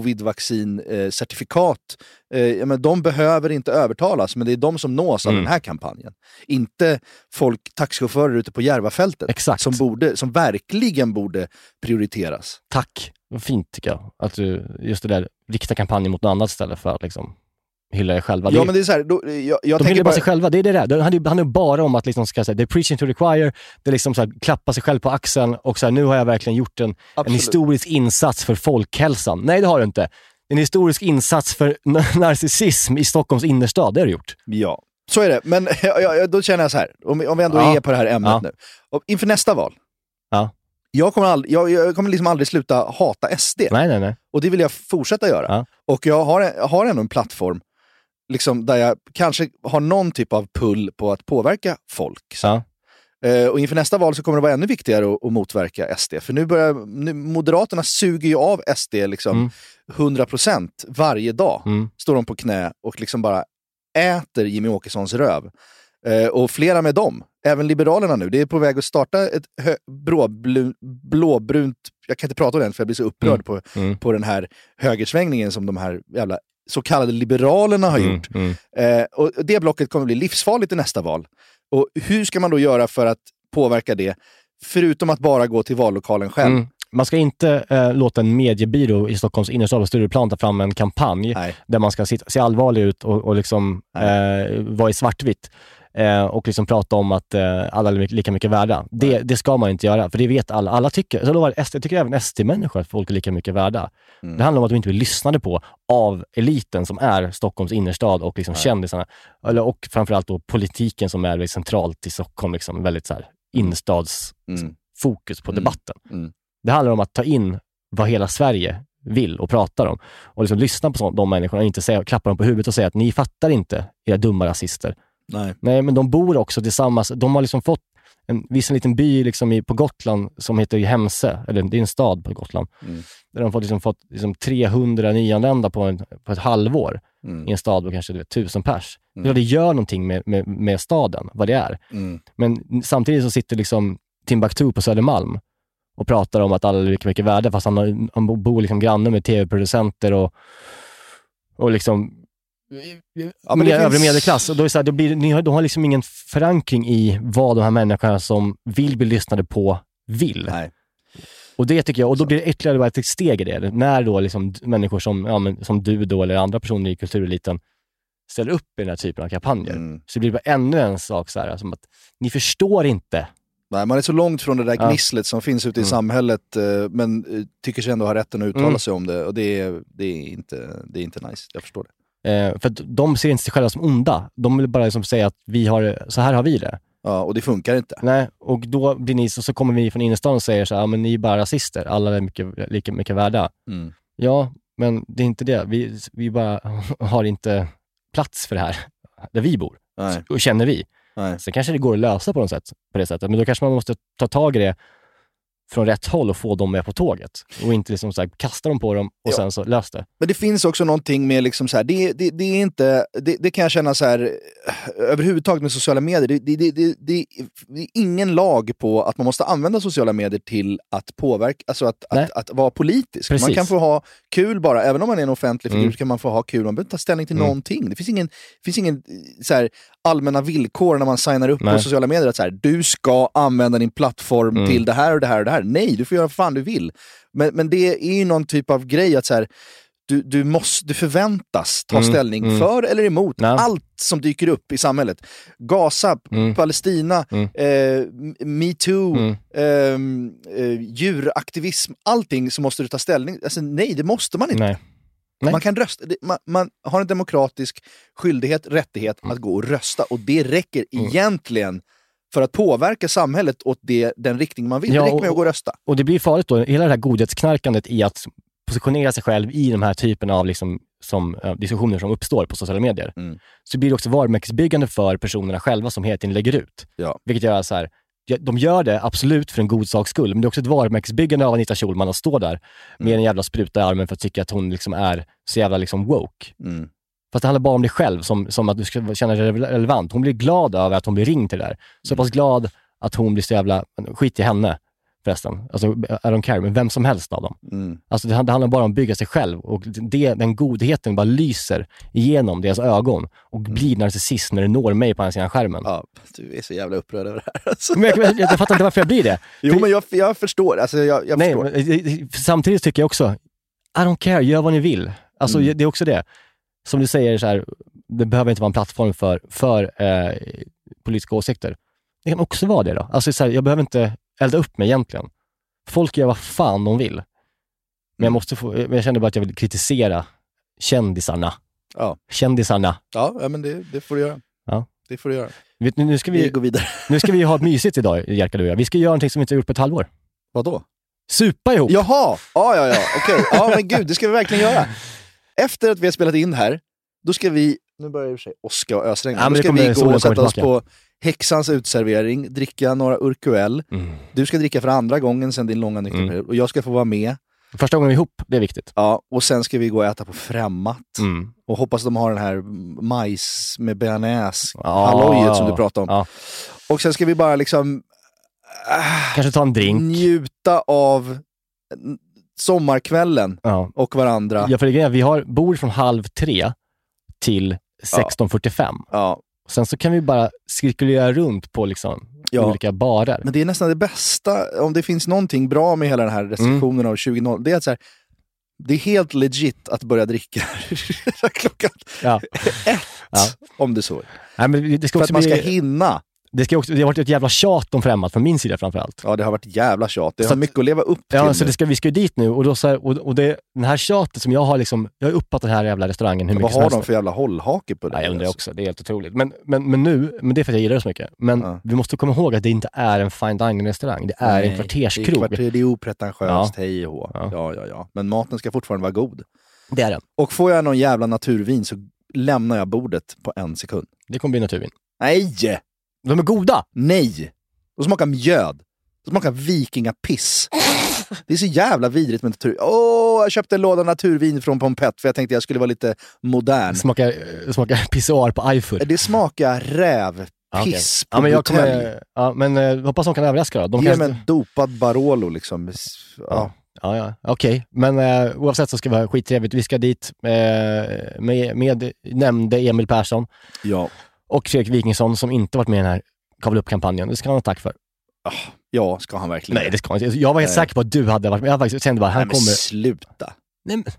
[SPEAKER 6] covid-vaccin-certifikat. Eh, ja, men de behöver inte övertalas, men det är de som nås av mm. den här kampanjen. Inte folk, taxichaufförer ute på Järvafältet.
[SPEAKER 5] Exakt.
[SPEAKER 6] Som, borde, som verkligen borde prioriteras.
[SPEAKER 5] Tack. Fint tycker jag. Att du just det där riktar kampanjen mot något annat ställe för att liksom hylla er själva.
[SPEAKER 6] Ja, det, men det är så här, då, jag, jag
[SPEAKER 5] de hyllar bara
[SPEAKER 6] bara
[SPEAKER 5] sig själva, det är det där. Det handlar, handlar bara om att liksom ska säga, det är preaching to the choir, det är liksom så här, klappa sig själv på axeln och så här, nu har jag verkligen gjort en, en historisk insats för folkhälsan. Nej, det har du inte. En historisk insats för narcissism i Stockholms innerstad, det har du gjort.
[SPEAKER 6] Ja, så är det. Men ja, ja, då känner jag så här, om, om vi ändå ja. är på det här ämnet ja. nu. Och inför nästa val,
[SPEAKER 5] ja.
[SPEAKER 6] Jag kommer, aldrig, jag, jag kommer liksom aldrig sluta hata S D.
[SPEAKER 5] Nej, nej, nej.
[SPEAKER 6] Och det vill jag fortsätta göra. Ja. Och jag har, jag har ändå en plattform liksom, där jag kanske har någon typ av pull på att påverka folk.
[SPEAKER 5] Ja.
[SPEAKER 6] Uh, och inför nästa val så kommer det vara ännu viktigare att, att motverka S D. För nu börjar nu, Moderaterna suger ju av S D liksom mm. hundra procent varje dag. Mm. Står de på knä och liksom bara äter Jimmy Åkessons röv. Uh, och flera med dem. Även Liberalerna nu. Det är på väg att starta ett hö- blåblu- blåbrunt... Jag kan inte prata om det för jag blir så upprörd mm. på, mm. på den här högersvängningen som de här jävla så kallade liberalerna har mm. gjort. Mm. Uh, och det blocket kommer bli livsfarligt i nästa val. Och hur ska man då göra för att påverka det? Förutom att bara gå till vallokalen själv. Mm.
[SPEAKER 5] Man ska inte eh, låta en mediebyrå i Stockholms innerstad och Stureplan ta fram en kampanj Nej. där man ska se, se allvarlig ut och, och liksom eh, vara i svartvitt. Eh, och liksom prata om att eh, alla är lika mycket värda. Det, det ska man inte göra, för det vet alla. Alla tycker, så lovar, S D, tycker även S D-människor att folk är lika mycket värda. Mm. Det handlar om att de inte vill lyssna på av eliten som är Stockholms innerstad och liksom kändisarna. Eller, och framförallt då politiken som är centralt i Stockholm, liksom väldigt så här innerstads mm. fokus på mm. debatten. Mm. Det handlar om att ta in vad hela Sverige vill och pratar om. Och liksom lyssna på de människorna och inte säga, klappa dem på huvudet och säga att ni fattar inte, era dumma rasister.
[SPEAKER 6] Nej.
[SPEAKER 5] Nej, men de bor också tillsammans. De har liksom fått en viss en liten by liksom i, på Gotland som heter Hemse, eller det är en stad på Gotland. Mm. Där de har liksom fått liksom trehundra nyanlända på, en, på ett halvår mm. i en stad på kanske du vet, tusen pers. Mm. Det gör någonting med, med, med staden, vad det är. Mm. Men samtidigt så sitter liksom Timbuktu på Södermalm och pratar om att alla är lika mycket värde, fast han, har, han bor liksom granne med tv-producenter och, och liksom ja, men det övrig finns... medelklass. Och då är det så här, det blir, ni har, de har liksom ingen förankring i vad de här människorna som vill bli lyssnade på vill.
[SPEAKER 6] Nej.
[SPEAKER 5] Och det tycker jag, och då blir det ytterligare ett steg i det. När då liksom människor som, ja, men, som du då eller andra personer i kultureliten ställer upp i den här typen av kampanjer. Mm. Så det blir bara ännu en sak så här, som att ni förstår inte.
[SPEAKER 6] Nej, man är så långt från det där gnisslet ja. som finns ute i mm. samhället, men tycker sig ändå ha rätten att uttala mm. sig om det. Och det är, det är, inte, det är inte nice, jag förstår det.
[SPEAKER 5] Eh, för att de ser inte sig själva som onda. De vill bara liksom säga att vi har, så här har vi det.
[SPEAKER 6] Ja, och det funkar inte.
[SPEAKER 5] Nej, och då blir ni, så, så kommer vi från innerstan och säger så här, ja, men ni är bara rasister. Alla är mycket, lika mycket värda. Mm. Ja, men det är inte det. Vi, vi bara har inte plats för det här där vi bor.
[SPEAKER 6] Nej.
[SPEAKER 5] Och känner vi.
[SPEAKER 6] Nej.
[SPEAKER 5] Så kanske det går att lösa på något sätt, på det sättet. Men då kanske man måste ta tag i det från rätt håll och få dem med på tåget. Och inte liksom så här, kasta dem på dem och ja. sen så lös det.
[SPEAKER 6] Men det finns också någonting med liksom så här, det, det, det är inte, det, det kan jag känna så här, överhuvudtaget med sociala medier, det, det, det, det, det är ingen lag på att man måste använda sociala medier till att påverka, alltså att, att, att vara politisk. Precis. Man kan få ha kul bara, även om man är en offentlig figur mm. så kan man få ha kul, man behöver inte ta ställning till mm. någonting. Det finns ingen, det finns ingen så här, allmänna villkor när man signar upp Nej. på sociala medier att så här, du ska använda din plattform mm. till det här och det här och det här. Nej, du får göra vad fan du vill. Men, men det är ju någon typ av grej att så här, du, du, måste, du förväntas ta mm. ställning mm. för eller emot Nej. allt som dyker upp i samhället. Gaza, mm. Palestina, mm. Eh, MeToo, mm. eh, eh, djuraktivism, allting så måste du ta ställning. Alltså, nej, det måste man inte.
[SPEAKER 5] Nej. Nej.
[SPEAKER 6] Man kan rösta, man, man har en demokratisk skyldighet, rättighet mm. att gå och rösta, och det räcker mm. egentligen för att påverka samhället åt det, den riktning man vill. Ja, det räcker med att gå och rösta.
[SPEAKER 5] Och det blir farligt då, hela det här godhetsknarkandet i att positionera sig själv i de här typerna av liksom, som, uh, diskussioner som uppstår på sociala medier. Mm. Så blir det också varumärkesbyggande för personerna själva som hela tiden lägger ut.
[SPEAKER 6] Ja.
[SPEAKER 5] Vilket gör så här, de gör det absolut för en god saks skull, men det är också ett varumärkesbyggande av Anita Schulman att stå där med mm. en jävla spruta i armen för att tycka att hon liksom är så jävla liksom woke.
[SPEAKER 6] Mm.
[SPEAKER 5] Fast det handlar bara om dig själv, som, som att du ska känna dig relevant. Hon blir glad över att hon blir ringd till det där. Så mm. pass glad att hon blir så jävla, skit i henne förresten. Alltså, I don't care, men vem som helst av dem.
[SPEAKER 6] Mm.
[SPEAKER 5] Alltså, det, det handlar bara om att bygga sig själv. Och det, den godheten bara lyser igenom deras ögon och mm. blir narcissist när det når mig på den sidan skärmen.
[SPEAKER 6] Ja, du är så jävla upprörd över det här. Alltså.
[SPEAKER 5] Men jag, jag, jag fattar inte varför jag blir det.
[SPEAKER 6] Jo,
[SPEAKER 5] för,
[SPEAKER 6] men jag, jag förstår. Alltså, jag, jag
[SPEAKER 5] nej,
[SPEAKER 6] förstår.
[SPEAKER 5] Men, samtidigt tycker jag också, I don't care, gör vad ni vill. Alltså, mm. det är också det. Som du säger, så här, det behöver inte vara en plattform för, för eh, politiska åsikter. Det kan också vara det då. Alltså, så här, jag behöver inte elda upp mig egentligen. Folk gör vad fan de vill. Men jag, måste få, jag känner bara att jag vill kritisera kändisarna.
[SPEAKER 6] Ja.
[SPEAKER 5] Kändisarna.
[SPEAKER 6] Ja, men det, det får du göra.
[SPEAKER 5] Ja.
[SPEAKER 6] Det får du göra.
[SPEAKER 5] Vet, nu, nu ska vi,
[SPEAKER 6] vi gå vidare.
[SPEAKER 5] Nu ska vi ha ett mysigt idag, Jerka, du och jag. Vi ska göra någonting som vi inte har gjort på ett halvår.
[SPEAKER 6] Vad då?
[SPEAKER 5] Supa ihop.
[SPEAKER 6] Jaha, ja, ja, ja. Okej. Okay. Ja, men gud, det ska vi verkligen göra. Efter att vi har spelat in här, då ska vi, nu börjar det sig åska och ösregn. Ja, då ska vi gå och sätta oss på Häxans utservering, dricka några Urquell. Mm. Du ska dricka för andra gången sen din långa nykterperiod. Mm. Och jag ska få vara med.
[SPEAKER 5] Första gången ihop, det är viktigt.
[SPEAKER 6] Ja, och sen ska vi gå och äta på Främmat. Mm. Och hoppas de har den här majs med bearnaise, ja, hallojet som du pratade om. Ja. Och sen ska vi bara liksom äh,
[SPEAKER 5] kanske ta en drink.
[SPEAKER 6] Njuta av sommarkvällen ja. och varandra.
[SPEAKER 5] Ja, för det är, vi har bord från halv tre till sexton fyrtiofem.
[SPEAKER 6] Ja.
[SPEAKER 5] Sen så kan vi bara cirkulera runt på liksom ja. olika barer.
[SPEAKER 6] Men det är nästan det bästa, om det finns någonting bra med hela den här restriktionen mm. av tjugo noll, det är att så här, det är helt legit att börja dricka klockan
[SPEAKER 5] ja.
[SPEAKER 6] ett, ja. om det så.
[SPEAKER 5] Nej, men det ska
[SPEAKER 6] för
[SPEAKER 5] också
[SPEAKER 6] att man ska
[SPEAKER 5] bli...
[SPEAKER 6] hinna.
[SPEAKER 5] Det, ska också, det har varit ett jävla tjat om Främmat från min sida framförallt.
[SPEAKER 6] Ja, det har varit jävla tjat. Det
[SPEAKER 5] så
[SPEAKER 6] har att, mycket att leva upp till.
[SPEAKER 5] Ja, så det ska, vi ska ju dit nu. Och, då så här, och, och det, den här tjatet som jag har liksom, jag har uppåt den här jävla restaurangen hur mycket
[SPEAKER 6] vad har de för jävla hållhake på det?
[SPEAKER 5] Ja, jag undrar också. Det är helt otroligt. Men, men, men nu, men det är för att jag gillar det så mycket. Men ja. vi måste komma ihåg att det inte är en fine dining restaurang. Det är Nej, en kvarterskrog. Det är, kvarter,
[SPEAKER 6] det är opretentiöst, ja. hej och ja. ja, ja, ja. Men maten ska fortfarande vara god.
[SPEAKER 5] Det är den.
[SPEAKER 6] Och får jag någon jävla naturvin så lämnar jag bordet på en sekund.
[SPEAKER 5] Det kommer bli naturvin.
[SPEAKER 6] Nej!
[SPEAKER 5] De är goda!
[SPEAKER 6] Nej! De smakar mjöd. De smakar vikingapiss. Det är så jävla vidrigt med natur. Åh, jag köpte en låda naturvin från Pompett för jag tänkte jag skulle vara lite modern.
[SPEAKER 5] Det smakar, det smakar pissoar på Eiffel.
[SPEAKER 6] Det smakar räv. Piss okay. på
[SPEAKER 5] ja, men
[SPEAKER 6] butelj.
[SPEAKER 5] Jag kommer, ja, men eh, hoppas de kan överraska då. De
[SPEAKER 6] Ge
[SPEAKER 5] kan...
[SPEAKER 6] mig en dopad Barolo liksom. Ja.
[SPEAKER 5] Ja, ja. Okej. Okay. Men eh, oavsett så ska vi ha skittrevligt. Vi ska dit eh, med, med nämnde Emil Persson.
[SPEAKER 6] Ja.
[SPEAKER 5] Och Fredrik Wikingsson som inte varit med i den här Kavla upp-kampanjen. Det ska han ha tack för.
[SPEAKER 6] Ja, ska han verkligen.
[SPEAKER 5] Nej, det ska han inte. Jag var helt Nej. säker på att du hade varit med. Jag faktiskt kände bara, han
[SPEAKER 6] Nej,
[SPEAKER 5] kommer...
[SPEAKER 6] sluta.
[SPEAKER 5] Nej, men...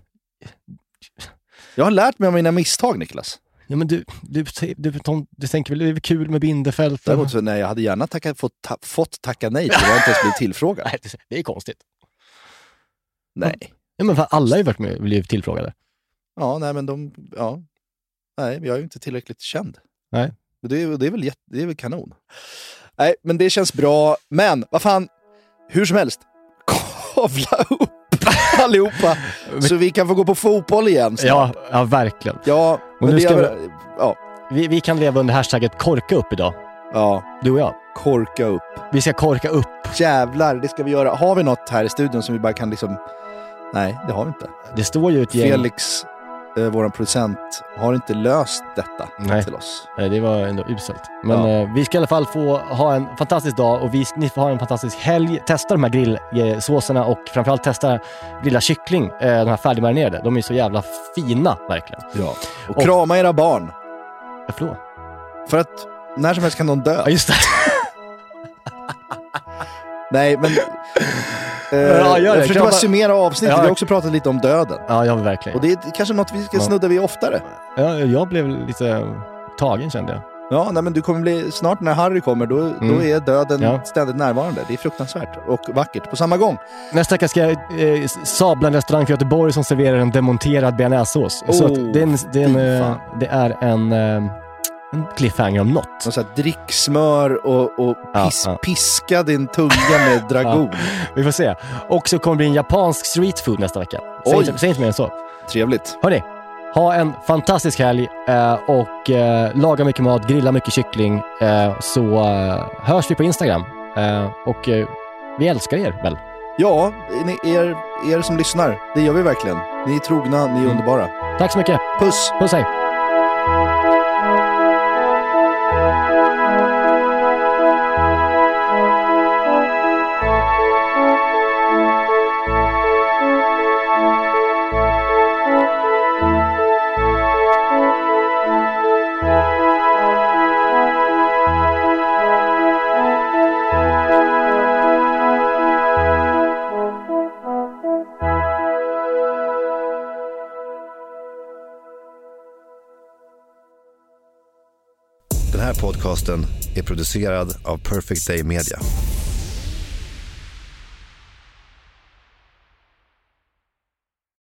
[SPEAKER 6] Jag har lärt mig av mina misstag, Niklas.
[SPEAKER 5] Ja, men du, du, du, du, du tänker väl det är kul med Bindefält?
[SPEAKER 6] Däremot så, nej, jag hade gärna tacka, fått, ta, fått tacka nej till jag inte ens blivit tillfrågad.
[SPEAKER 5] Nej, det är konstigt.
[SPEAKER 6] Nej.
[SPEAKER 5] Ja, men för alla har ju varit med och blivit tillfrågade.
[SPEAKER 6] Ja, nej, men de... Ja. Nej, jag är ju inte tillräckligt känd.
[SPEAKER 5] Nej.
[SPEAKER 6] Det är, det är, väl, jätte, det är väl kanon. Nej, men det känns bra. Men, vad fan, hur som helst, kavla upp allihopa så vi kan få gå på fotboll igen snart.
[SPEAKER 5] Ja, ja, verkligen.
[SPEAKER 6] Ja,
[SPEAKER 5] och nu ska
[SPEAKER 6] är,
[SPEAKER 5] vi,
[SPEAKER 6] ja.
[SPEAKER 5] vi, vi kan leva under hashtagget korka upp idag.
[SPEAKER 6] Ja.
[SPEAKER 5] Du och jag.
[SPEAKER 6] Korka upp.
[SPEAKER 5] Vi ska korka upp.
[SPEAKER 6] Jävlar, det ska vi göra. Har vi något här i studion som vi bara kan liksom... Nej, det har vi inte.
[SPEAKER 5] Det står ju ett gäng...
[SPEAKER 6] Felix... Eh, våran producent har inte löst detta
[SPEAKER 5] Nej.
[SPEAKER 6] till oss.
[SPEAKER 5] Nej, det var ändå uselt. Men
[SPEAKER 6] ja.
[SPEAKER 5] eh, vi ska i alla fall få ha en fantastisk dag och vi, ni får ha en fantastisk helg. Testa de här grillsåserna och framförallt testa grilla kyckling, eh, de här färdigmarinerade. De är så jävla fina, verkligen.
[SPEAKER 6] Ja. Och, och krama era barn.
[SPEAKER 5] Varför då?
[SPEAKER 6] För att när som helst kan de dö.
[SPEAKER 5] Ja, just det.
[SPEAKER 6] Nej, men... Uh,
[SPEAKER 5] ja,
[SPEAKER 6] jag försöker bara summera avsnittet.
[SPEAKER 5] Ja.
[SPEAKER 6] Vi har också pratat lite om döden.
[SPEAKER 5] Ja, jag vill verkligen.
[SPEAKER 6] Och det är kanske något vi ska ja. snudda vid oftare.
[SPEAKER 5] Ja, jag blev lite tagen, kände jag.
[SPEAKER 6] Ja, nej, men du kommer bli... Snart när Harry kommer, då, mm. då är döden ja. ständigt närvarande. Det är fruktansvärt och vackert på samma gång.
[SPEAKER 5] Nästa vecka ska jag eh, sabla en restaurang för Göteborg som serverar en demonterad bearnaisesås.
[SPEAKER 6] Oh,
[SPEAKER 5] så att det är en... Det är en, eh, det är en eh, En cliffhanger om något.
[SPEAKER 6] Och så här, drick smör och, och pis,
[SPEAKER 5] ja, ja.
[SPEAKER 6] piska din tunga med dragon.
[SPEAKER 5] Ja, vi får se. Och så kommer det bli en japansk street food nästa vecka. Säg inte, säg inte mer än så.
[SPEAKER 6] Trevligt.
[SPEAKER 5] Hörrni, ha en fantastisk helg eh, och eh, laga mycket mat, grilla mycket kyckling, eh, så eh, hörs vi på Instagram. Eh, och eh, vi älskar er väl?
[SPEAKER 6] Ja, ni, er, er som lyssnar, det gör vi verkligen. Ni är trogna, ni är mm. underbara.
[SPEAKER 5] Tack så mycket.
[SPEAKER 6] Puss.
[SPEAKER 5] Puss, hej.
[SPEAKER 17] Den här podcasten är producerad av Perfect Day Media.